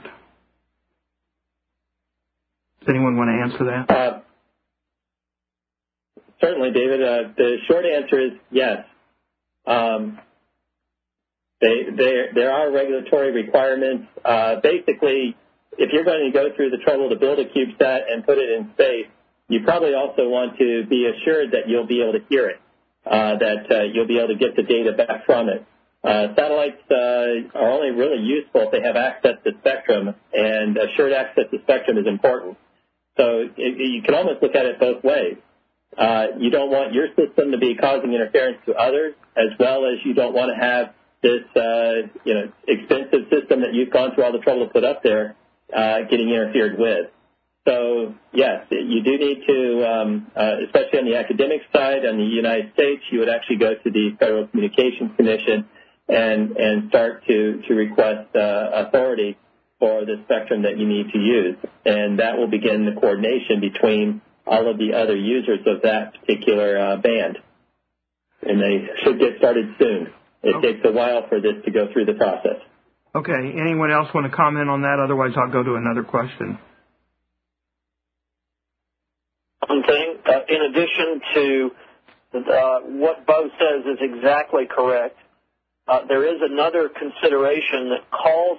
Speaker 5: Does anyone want to answer that?
Speaker 7: Certainly, David. The short answer is yes. There are regulatory requirements. Basically, if you're going to go through the trouble to build a CubeSat and put it in space, you probably also want to be assured that you'll be able to hear it, that you'll be able to get the data back from it. Satellites are only really useful if they have access to spectrum, and assured access to spectrum is important. So you can almost look at it both ways. You don't want your system to be causing interference to others, as well as you don't want to have this expensive system that you've gone through all the trouble to put up there getting interfered with. So, yes, you do need to, especially on the academic side, in the United States, you would actually go to the Federal Communications Commission and start to request authority for the spectrum that you need to use. And that will begin the coordination between all of the other users of that particular band. And they should get started soon. It takes a while for this to go through the process.
Speaker 5: Okay. Anyone else want to comment on that? Otherwise, I'll go to another question.
Speaker 3: One thing, in addition to what Bo says is exactly correct, there is another consideration that calls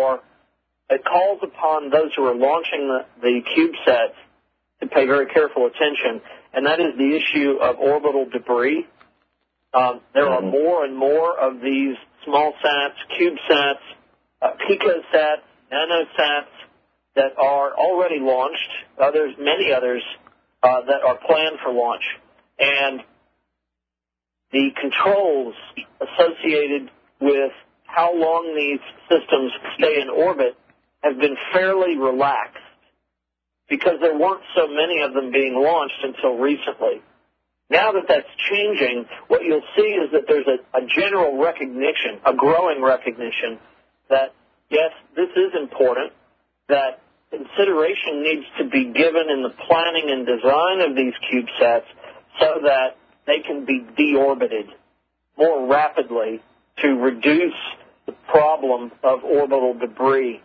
Speaker 3: upon those who are launching the CubeSats to pay very careful attention, and that is the issue of orbital debris. There are more and more of these small sats, CubeSats, picosats, nanosats that are already launched. Many others that are planned for launch. And the controls associated with how long these systems stay in orbit have been fairly relaxed because there weren't so many of them being launched until recently. Now that that's changing, what you'll see is that there's a general recognition, a growing recognition that, yes, this is important, that consideration needs to be given in the planning and design of these CubeSats so that they can be deorbited more rapidly to reduce the problem of orbital debris.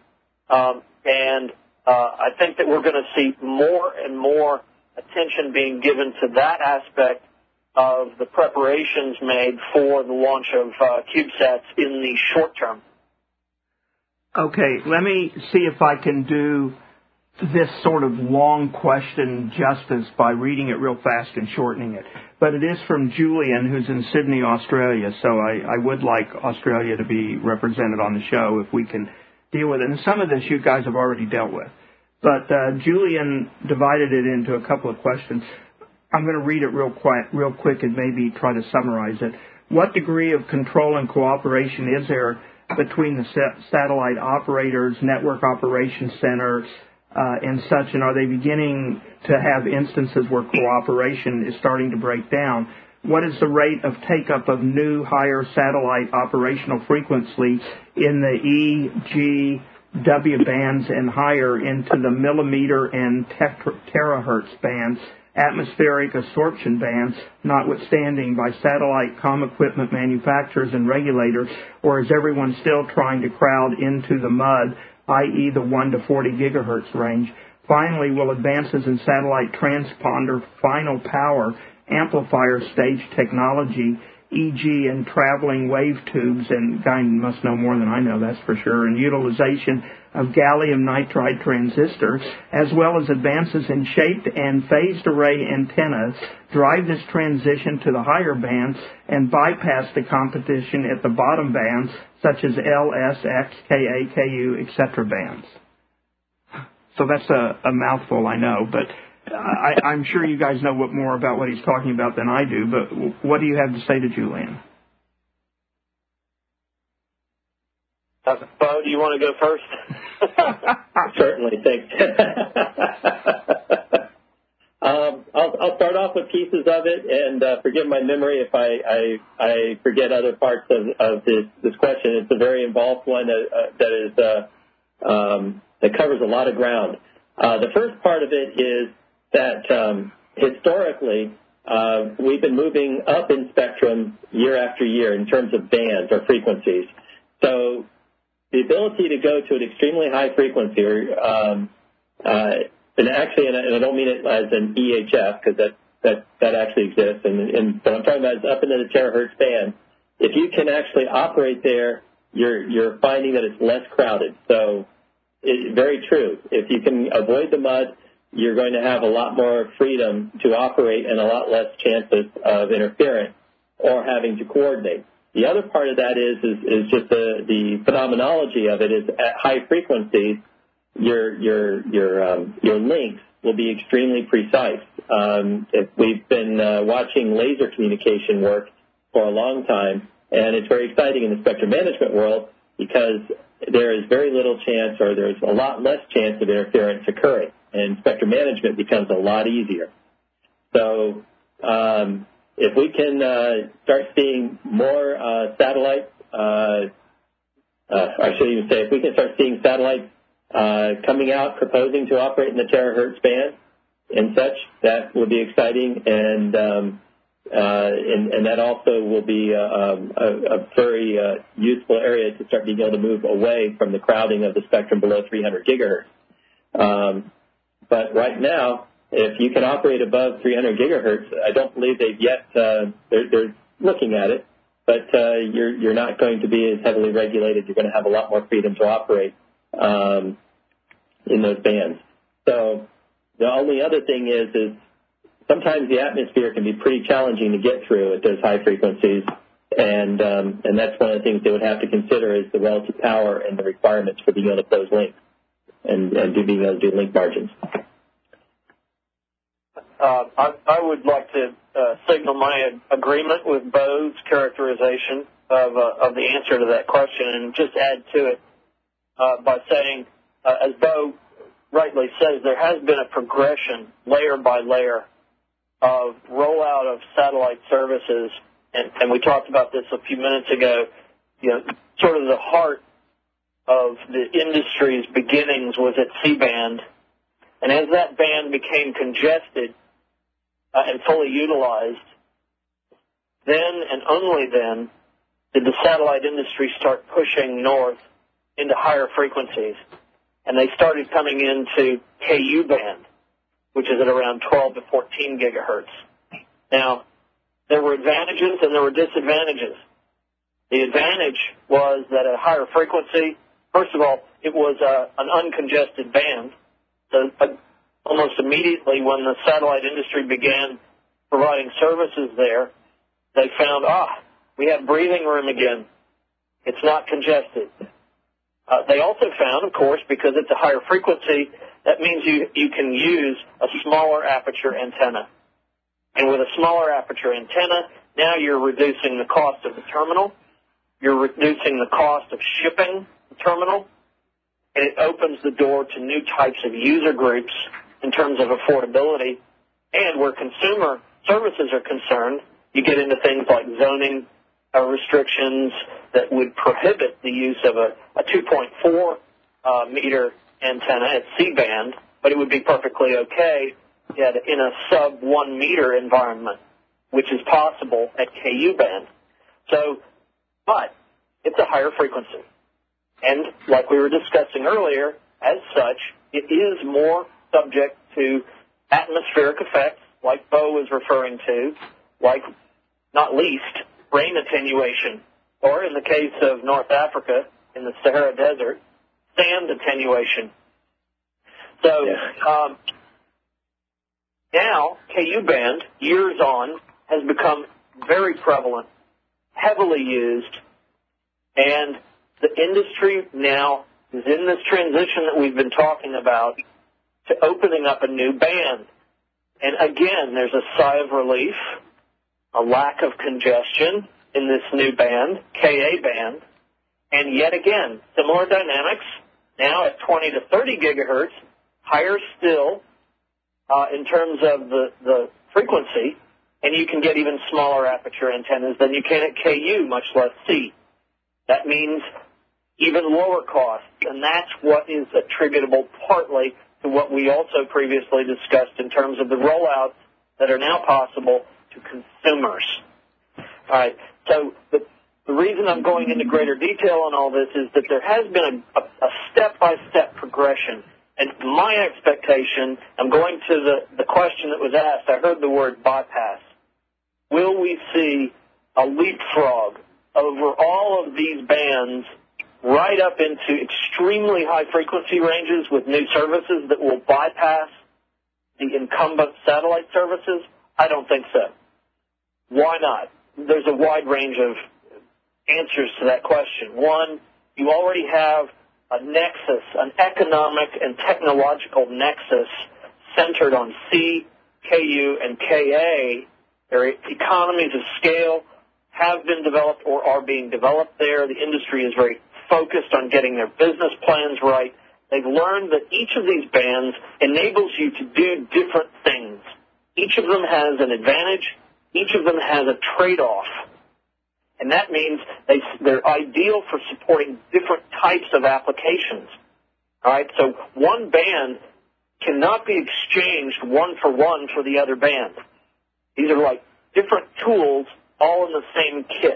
Speaker 3: I think that we're going to see more and more attention being given to that aspect of the preparations made for the launch of CubeSats in the short term.
Speaker 5: Okay, let me see if I can do this sort of long question justice by reading it real fast and shortening it. But it is from Julian, who's in Sydney, Australia, so I would like Australia to be represented on the show if we can deal with it. And some of this you guys have already dealt with. But Julian divided it into a couple of questions. I'm going to read it real quick and maybe try to summarize it. What degree of control and cooperation is there between the satellite operators, network operations centers, and such, and are they beginning to have instances where cooperation is starting to break down? What is the rate of take-up of new higher satellite operational frequency in the E, G, W bands and higher into the millimeter and terahertz bands, atmospheric absorption bands, notwithstanding by satellite comm equipment manufacturers and regulators, or is everyone still trying to crowd into the mud, i.e. the 1 to 40 gigahertz range? Finally, will advances in satellite transponder final power amplifier stage technology, e.g. in traveling wave tubes, and Guy must know more than I know, that's for sure, and utilization of gallium nitride transistors, as well as advances in shaped and phased array antennas, drive this transition to the higher bands and bypass the competition at the bottom bands, such as L, S, X, Ka, Ku, etc. bands. So that's a mouthful, I know, but I'm sure you guys know more about what he's talking about than I do, but what do you have to say to Julian?
Speaker 3: Bo, do you want to go first?
Speaker 7: Certainly, thanks. I'll start off with pieces of it, and forgive my memory if I forget other parts of this question. It's a very involved one that covers a lot of ground. The first part of it is that historically we've been moving up in spectrum year after year in terms of bands or frequencies. So the ability to go to an extremely high frequency, and I don't mean it as an EHF because that actually exists, and what I'm talking about is up into the terahertz band. If you can actually operate there, you're finding that it's less crowded. So it's very true. If you can avoid the mud, you're going to have a lot more freedom to operate and a lot less chances of interference or having to coordinate. The other part of that is just the phenomenology of it is at high frequencies, your links will be extremely precise. If we've been watching laser communication work for a long time, and it's very exciting in the spectrum management world because there is very little chance, or there's a lot less chance of interference occurring, and spectrum management becomes a lot easier. So if we can start seeing more satellites, I should even say, if we can start seeing satellites coming out proposing to operate in the terahertz band and such, that will be exciting, and that also will be a very useful area to start being able to move away from the crowding of the spectrum below 300 gigahertz. But right now, if you can operate above 300 gigahertz, I don't believe they've yet, they're looking at it, but you're not going to be as heavily regulated. You're going to have a lot more freedom to operate in those bands. So the only other thing is sometimes the atmosphere can be pretty challenging to get through at those high frequencies, and that's one of the things they would have to consider is the relative power and the requirements for being able to close links and being able to do link margins.
Speaker 3: I would like to signal my agreement with Bo's characterization of the answer to that question, and just add to it by saying, as Bo rightly says, there has been a progression layer by layer of rollout of satellite services, and we talked about this a few minutes ago. You know, sort of the heart of the industry's beginnings was at C-band, and as that band became congested and fully utilized, then and only then did the satellite industry start pushing north into higher frequencies, and they started coming into KU band, which is at around 12 to 14 gigahertz. Now, there were advantages and there were disadvantages. The advantage was that at a higher frequency, you could First of all, it was an uncongested band. So almost immediately when the satellite industry began providing services there, they found, we have breathing room again. It's not congested. They also found, of course, because it's a higher frequency, that means you can use a smaller aperture antenna. And with a smaller aperture antenna, now you're reducing the cost of the terminal. You're reducing the cost of shipping the terminal. And it opens the door to new types of user groups in terms of affordability. And where consumer services are concerned, you get into things like zoning restrictions that would prohibit the use of a 2.4 meter antenna at C-band, but it would be perfectly okay in a sub-1 meter environment, which is possible at KU band. So, but it's a higher frequency. And like we were discussing earlier, as such, it is more subject to atmospheric effects, like Bo was referring to, like, not least, rain attenuation, or in the case of North Africa, in the Sahara Desert, sand attenuation. So now KU band, years on, has become very prevalent, heavily used, and the industry now is in this transition that we've been talking about to opening up a new band. And again, there's a sigh of relief, a lack of congestion in this new band, KA band, and yet again, similar dynamics, now at 20 to 30 gigahertz, higher still in terms of the frequency, and you can get even smaller aperture antennas than you can at KU, much less C. That means even lower cost, and that's what is attributable partly to what we also previously discussed in terms of the rollouts that are now possible to consumers. All right, so the reason I'm going into greater detail on all this is that there has been a step-by-step progression. And my expectation, I'm going to the question that was asked, I heard the word bypass. Will we see a leapfrog over all of these bands right up into extremely high frequency ranges with new services that will bypass the incumbent satellite services? I don't think so. Why not? There's a wide range of answers to that question. One, you already have a nexus, an economic and technological nexus centered on C, KU, and KA. Their economies of scale have been developed or are being developed there. The industry is very focused on getting their business plans right. They've learned that each of these bands enables you to do different things. Each of them has an advantage. Each of them has a trade-off. And that means they're ideal for supporting different types of applications. All right, so one band cannot be exchanged one for one for the other band. These are like different tools all in the same kit.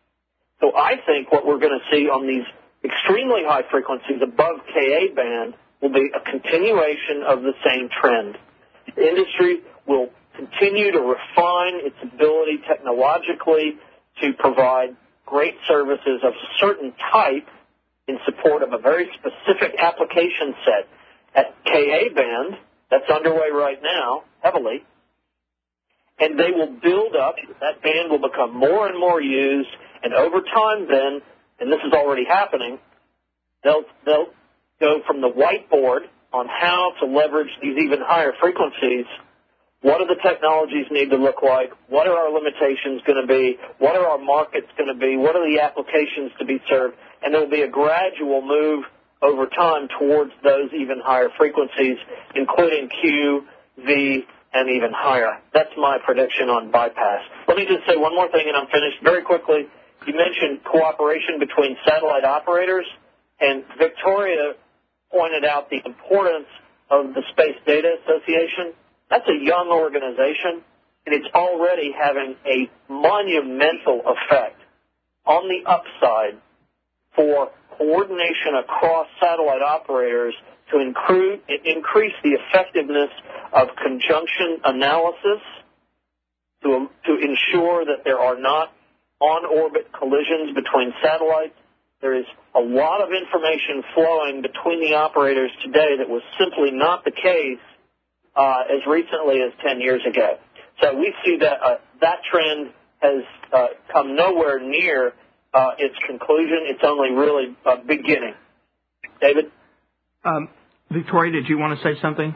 Speaker 3: So I think what we're going to see on these extremely high frequencies above KA band will be a continuation of the same trend. The industry will continue to refine its ability technologically to provide great services of a certain type in support of a very specific application set. At KA band, that's underway right now, heavily, and they will build up, that band will become more and more used, and over time then, and this is already happening, they'll go from the whiteboard on how to leverage these even higher frequencies. What do the technologies need to look like? What are our limitations going to be? What are our markets going to be? What are the applications to be served? And there will be a gradual move over time towards those even higher frequencies, including Q, V, and even higher. That's my prediction on bypass. Let me just say one more thing, and I'm finished very quickly. You mentioned cooperation between satellite operators, and Victoria pointed out the importance of the Space Data Association. That's a young organization, and it's already having a monumental effect on the upside for coordination across satellite operators to increase the effectiveness of conjunction analysis, to ensure that there are not on-orbit collisions between satellites, There is a lot of information flowing between the operators today that was simply not the case as recently as 10 years ago. So we see that that trend has come nowhere near its conclusion. It's only really beginning. David?
Speaker 5: Victoria, did you want to say something?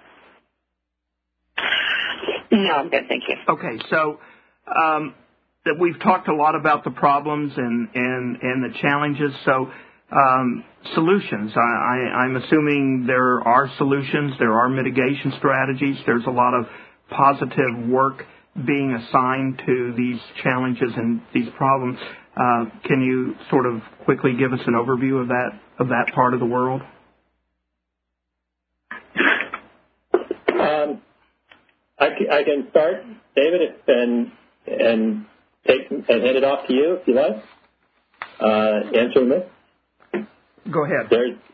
Speaker 6: No, I'm good, thank you.
Speaker 5: Okay, so that we've talked a lot about the problems and the challenges. So solutions. I'm assuming there are solutions. There are mitigation strategies. There's a lot of positive work being assigned to these challenges and these problems. Can you sort of quickly give us an overview of that part of the world?
Speaker 7: I can start, David, and hand it off to you if you like. Answering this.
Speaker 5: Go ahead.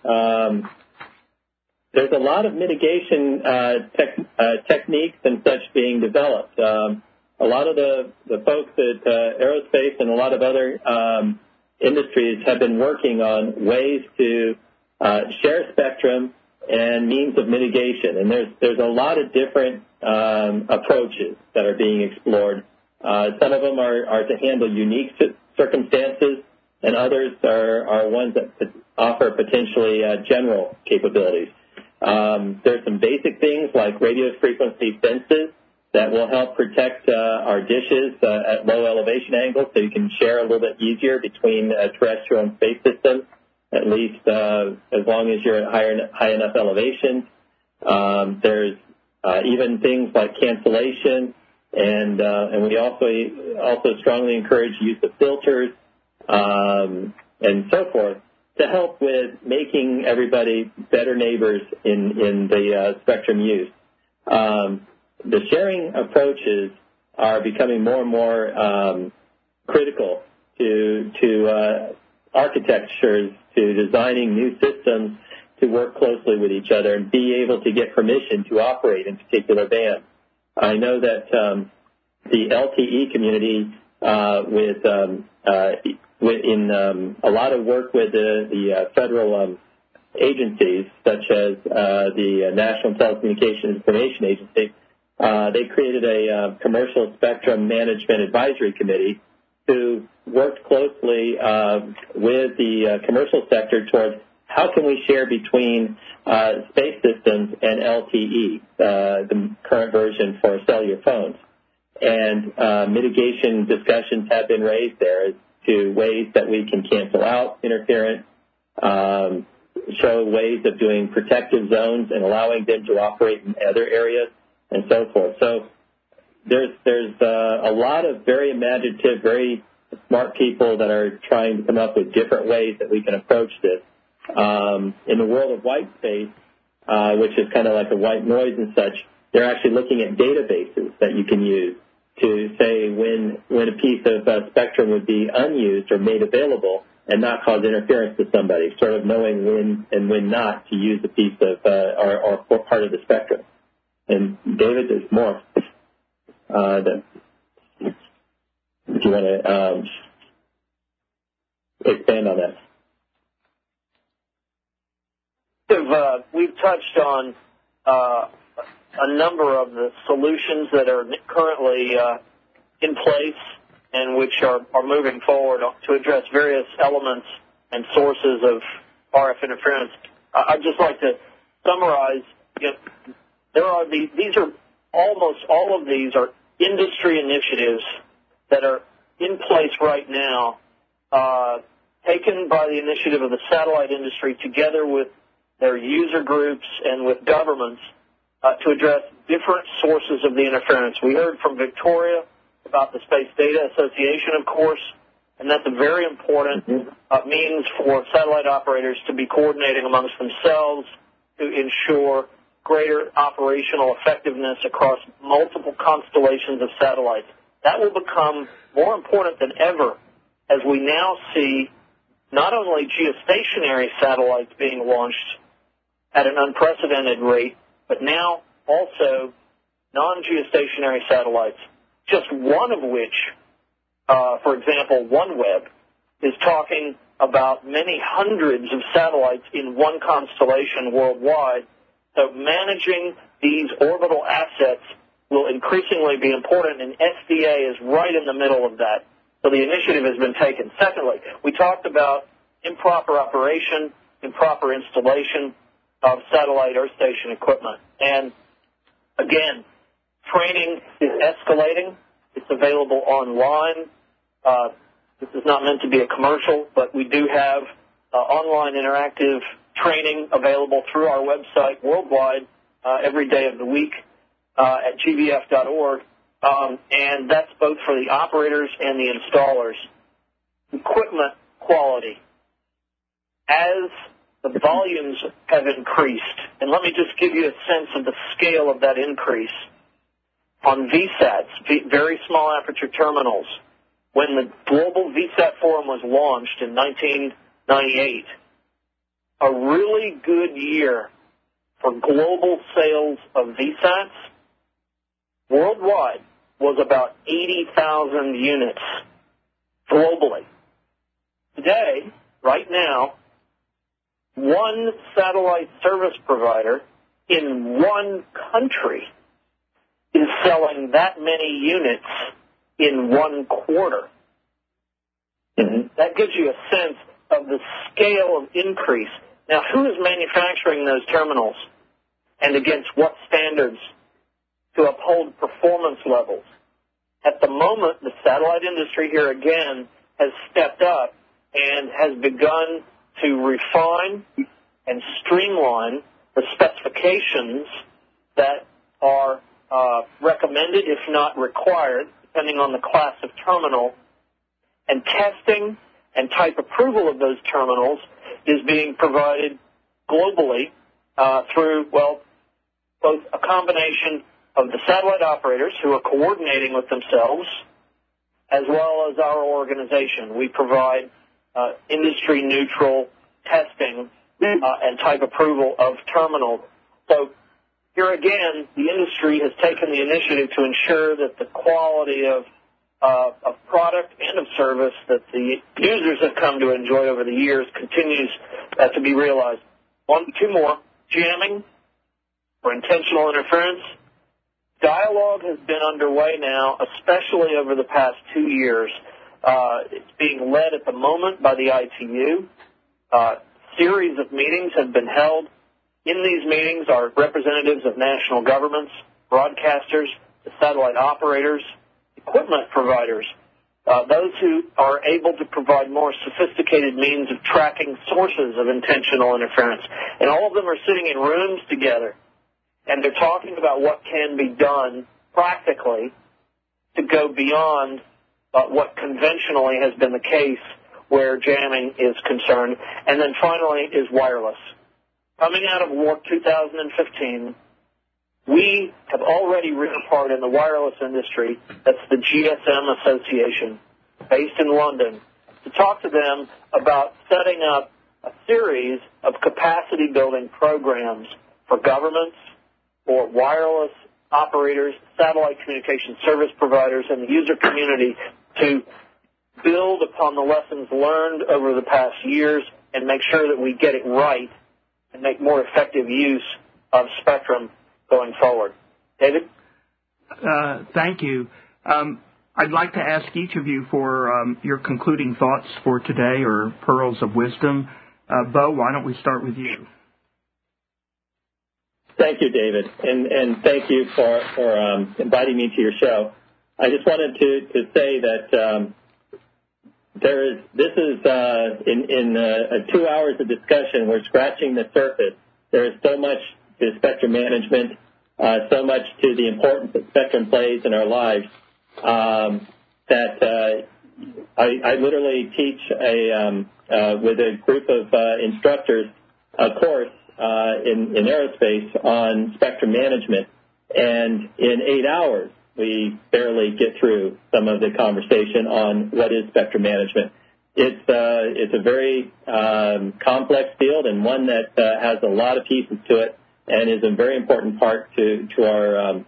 Speaker 7: There's a lot of mitigation techniques and such being developed. A lot of the folks at aerospace and a lot of other industries have been working on ways to share spectrum and means of mitigation. And there's a lot of different approaches that are being explored. Some of them are to handle unique circumstances, and others are ones that offer potentially general capabilities. There's some basic things like radio frequency fences that will help protect our dishes at low elevation angles, so you can share a little bit easier between terrestrial and space systems, at least as long as you're at high enough elevation. There's even things like cancellation, and we also strongly encourage use of filters and so forth to help with making everybody better neighbors in the spectrum use. The sharing approaches are becoming more and more critical to architectures, to designing new systems to work closely with each other and be able to get permission to operate in particular bands. I know that the LTE community in a lot of work with the federal agencies, such as the National Telecommunications Information Agency, they created a commercial spectrum management advisory committee who worked closely with the commercial sector towards how can we share between space systems and LTE, the current version for cellular phones. And mitigation discussions have been raised there as to ways that we can cancel out interference, show ways of doing protective zones and allowing them to operate in other areas, and so forth. So there's a lot of very imaginative, very smart people that are trying to come up with different ways that we can approach this. In the world of white space, which is kind of like a white noise and such, they're actually looking at databases that you can use to say when a piece of spectrum would be unused or made available and not cause interference to somebody, sort of knowing when and when not to use a piece of or part of the spectrum. And David, there's more. Do you want to expand on that?
Speaker 3: We've touched on a number of the solutions that are currently in place and which are moving forward to address various elements and sources of RF interference. I'd just like to summarize. These are almost all of these are industry initiatives that are in place right now, taken by the initiative of the satellite industry together with their user groups and with governments to address different sources of the interference. We heard from Victoria about the Space Data Association, of course, and that's a very important means for satellite operators to be coordinating amongst themselves to ensure greater operational effectiveness across multiple constellations of satellites. That will become more important than ever as we now see not only geostationary satellites being launched at an unprecedented rate, but now also non-geostationary satellites, just one of which, for example, OneWeb, is talking about many hundreds of satellites in one constellation worldwide. So managing these orbital assets will increasingly be important, and SDA is right in the middle of that. So the initiative has been taken. Secondly, we talked about improper operation, improper installation of satellite earth station equipment. And again, training is escalating. It's available online. This is not meant to be a commercial, but we do have online interactive training available through our website worldwide every day of the week at gbf.org. And that's both for the operators and the installers. Equipment quality. As the volumes have increased, and let me just give you a sense of the scale of that increase. On VSATs, very small aperture terminals, when the Global VSAT Forum was launched in 1998, a really good year for global sales of VSATs worldwide was about 80,000 units globally. Today, right now, one satellite service provider in one country is selling that many units in one quarter. Mm-hmm. That gives you a sense of the scale of increase. Now, who is manufacturing those terminals and against what standards to uphold performance levels? At the moment, the satellite industry here again has stepped up and has begun to refine and streamline the specifications that are recommended, if not required, depending on the class of terminal. And testing and type approval of those terminals is being provided globally through, well, both a combination of the satellite operators who are coordinating with themselves, as well as our organization. We provide industry-neutral testing and type approval of terminals. So here again, the industry has taken the initiative to ensure that the quality of product and of service that the users have come to enjoy over the years continues to be realized. Two more. Jamming or intentional interference. Dialogue has been underway now, especially over the past 2 years. It's being led at the moment by the ITU. Series of meetings have been held. In these meetings are representatives of national governments, broadcasters, the satellite operators, equipment providers, those who are able to provide more sophisticated means of tracking sources of intentional interference. And all of them are sitting in rooms together, and they're talking about what can be done practically to go beyond what conventionally has been the case where jamming is concerned. And then finally is wireless. Coming out of WARC 2015, we have already written a part in the wireless industry, that's the GSM Association, based in London, to talk to them about setting up a series of capacity-building programs for governments, for wireless operators, satellite communication service providers, and the user community to build upon the lessons learned over the past years and make sure that we get it right and make more effective use of spectrum going forward. David?
Speaker 5: Thank you. I'd like to ask each of you for your concluding thoughts for today or pearls of wisdom. Bo, why don't we start with you?
Speaker 7: Thank you, David, and thank you for inviting me to your show. I just wanted to say that this is in 2 hours of discussion, we're scratching the surface. There is so much to spectrum management, so much to the importance that spectrum plays in our lives that I literally teach with a group of instructors a course in aerospace on spectrum management, and in 8 hours we barely get through some of the conversation on what is spectrum management. It's a very complex field and one that has a lot of pieces to it, and is a very important part to our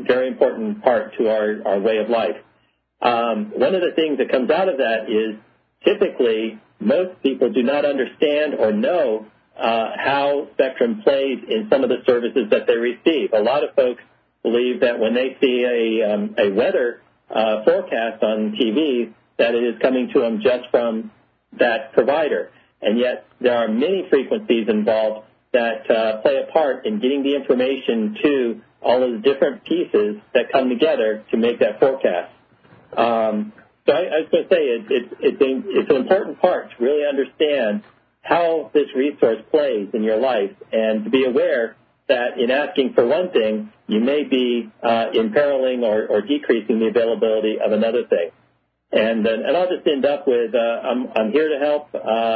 Speaker 7: way of life. One of the things that comes out of that is typically most people do not understand or know how Spectrum plays in some of the services that they receive. A lot of folks believe that when they see a weather forecast on TV, that it is coming to them just from that provider. And yet there are many frequencies involved that play a part in getting the information to all of the different pieces that come together to make that forecast. So I was going to say it's an important part to really understand how this resource plays in your life and to be aware that in asking for one thing, you may be imperiling or decreasing the availability of another thing. And I'll just end up with I'm here to help,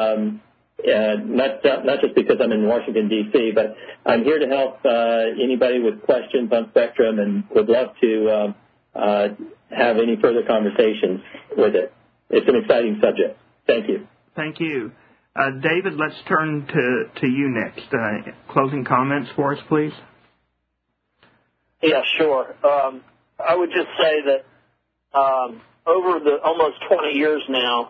Speaker 7: not just because I'm in Washington, D.C., but I'm here to help anybody with questions on Spectrum and would love to have any further conversations with it. It's an exciting subject. Thank you.
Speaker 5: Thank you. David, let's turn to you next. Closing comments for us, please.
Speaker 3: Yeah, sure. I would just say that over the almost 20 years now,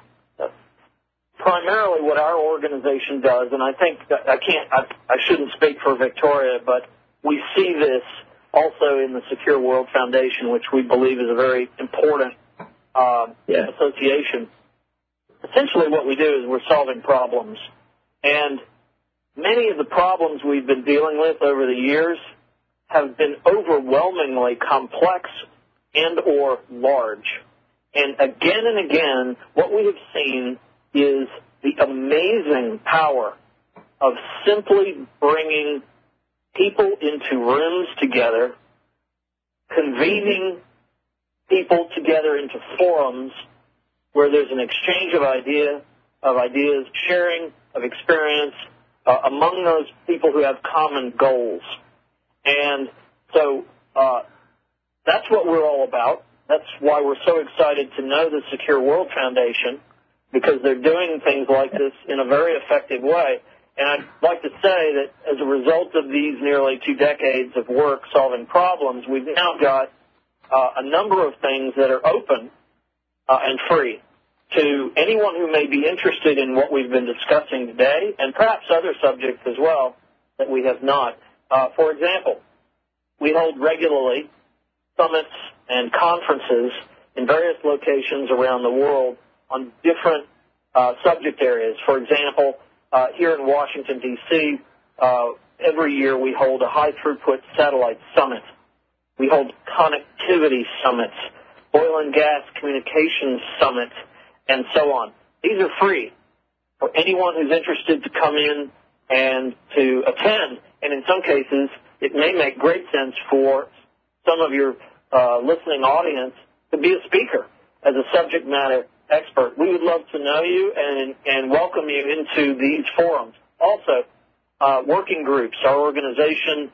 Speaker 3: primarily what our organization does, and I think that I shouldn't speak for Victoria, but we see this also in the Secure World Foundation, which we believe is a very important association. Essentially what we do is we're solving problems. And many of the problems we've been dealing with over the years have been overwhelmingly complex and or large. And again, what we have seen is the amazing power of simply bringing people into rooms together, convening people together into forums where there's an exchange of ideas, sharing of experience among those people who have common goals. And so that's what we're all about. That's why we're so excited to know the Secure World Foundation, because they're doing things like this in a very effective way. And I'd like to say that as a result of these nearly 2 decades of work solving problems, we've now got a number of things that are open and free to anyone who may be interested in what we've been discussing today, and perhaps other subjects as well that we have not. For example, we hold regularly summits and conferences in various locations around the world on different subject areas. For example, here in Washington, D.C., every year we hold a high-throughput satellite summit. We hold connectivity summits, oil and gas communications summits, and so on. These are free for anyone who's interested to come in and to attend. And in some cases, it may make great sense for some of your listening audience to be a speaker as a subject matter expert. We would love to know you and welcome you into these forums. Also, working groups. Our organization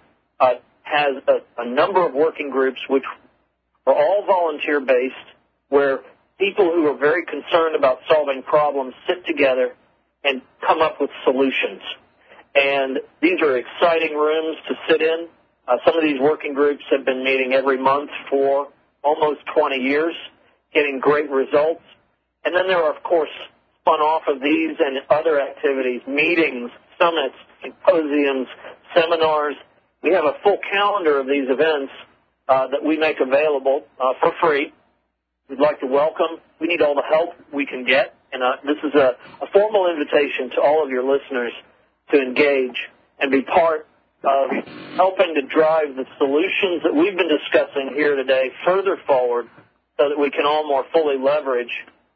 Speaker 3: has a number of working groups which are all volunteer-based, where people who are very concerned about solving problems sit together and come up with solutions. And these are exciting rooms to sit in. Some of these working groups have been meeting every month for almost 20 years, getting great results. And then there are, of course, spun off of these and other activities, meetings, summits, symposiums, seminars. We have a full calendar of these events that we make available for free. We'd like to welcome. We need all the help we can get. And this is a formal invitation to all of your listeners to engage and be part of helping to drive the solutions that we've been discussing here today further forward so that we can all more fully leverage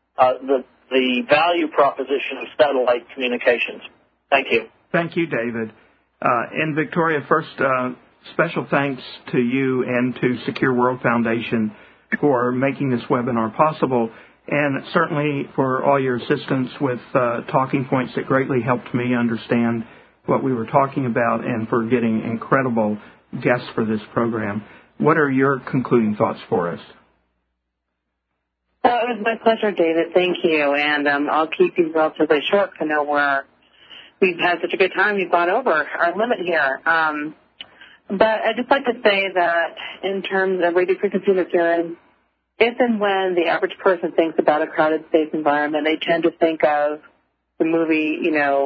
Speaker 3: the value proposition of satellite communications. Thank you.
Speaker 5: Thank you, David. And Victoria, first, special thanks to you and to Secure World Foundation for making this webinar possible, and certainly for all your assistance with talking points that greatly helped me understand what we were talking about, and for getting incredible guests for this program. What are your concluding thoughts for us?
Speaker 6: It was my pleasure, David. Thank you. And I'll keep these relatively short because I know we've had such a good time. We've gone over our limit here. But I'd just like to say that in terms of radio frequency interference, if and when the average person thinks about a crowded space environment, they tend to think of the movie,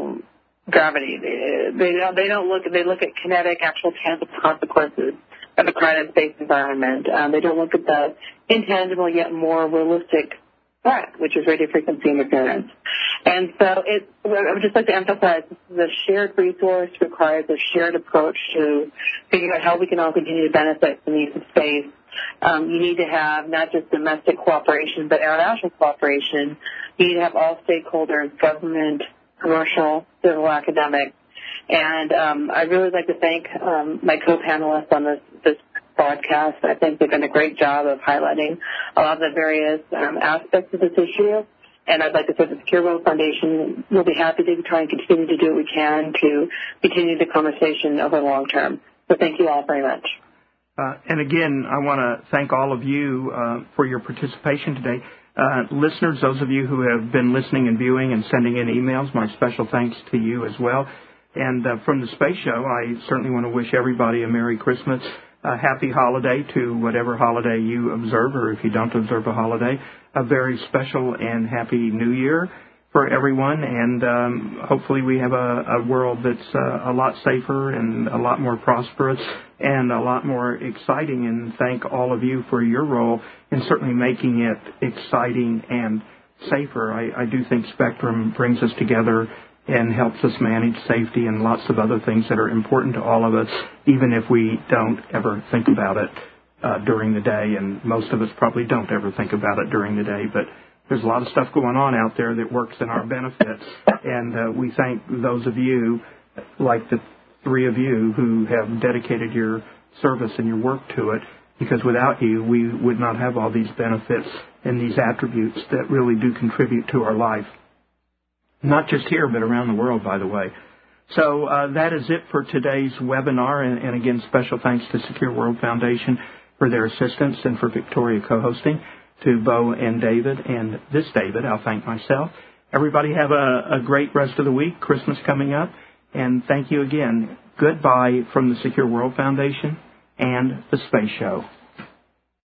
Speaker 6: Gravity. They look at kinetic, actual tangible consequences of a crowded space environment. They don't look at the intangible yet more realistic threat, which is radio frequency interference. And so I would just like to emphasize this is a shared resource, requires a shared approach to figuring out how we can all continue to benefit from the use of space. You need to have not just domestic cooperation, but international cooperation. You need to have all stakeholders, government, commercial, civil, academic. And I'd really like to thank my co-panelists on this broadcast. I think they've done a great job of highlighting a lot of the various aspects of this issue. And I'd like to say the Secure World Foundation will be happy to try and continue to do what we can to continue the conversation over the long term. So thank you all very much.
Speaker 5: And again, I want to thank all of you for your participation today. Listeners, those of you who have been listening and viewing and sending in emails, my special thanks to you as well. And from the Space Show, I certainly want to wish everybody a Merry Christmas, a happy holiday to whatever holiday you observe, or if you don't observe a holiday, a very special and happy New Year for everyone. And hopefully we have a world that's a lot safer and a lot more prosperous and a lot more exciting. And thank all of you for your role in certainly making it exciting and safer. I do think Spectrum brings us together and helps us manage safety and lots of other things that are important to all of us, even if we don't ever think about it during the day. And most of us probably don't ever think about it during the day, but there's a lot of stuff going on out there that works in our benefit. And we thank those of you, like the three of you, who have dedicated your service and your work to it, because without you, we would not have all these benefits and these attributes that really do contribute to our life. Not just here, but around the world, by the way. So that is it for today's webinar. And again, special thanks to Secure World Foundation for their assistance and for Victoria co-hosting. To Bo and David, and this David, I'll thank myself. Everybody have a great rest of the week, Christmas coming up. And thank you again. Goodbye from the Secure World Foundation and the Space Show.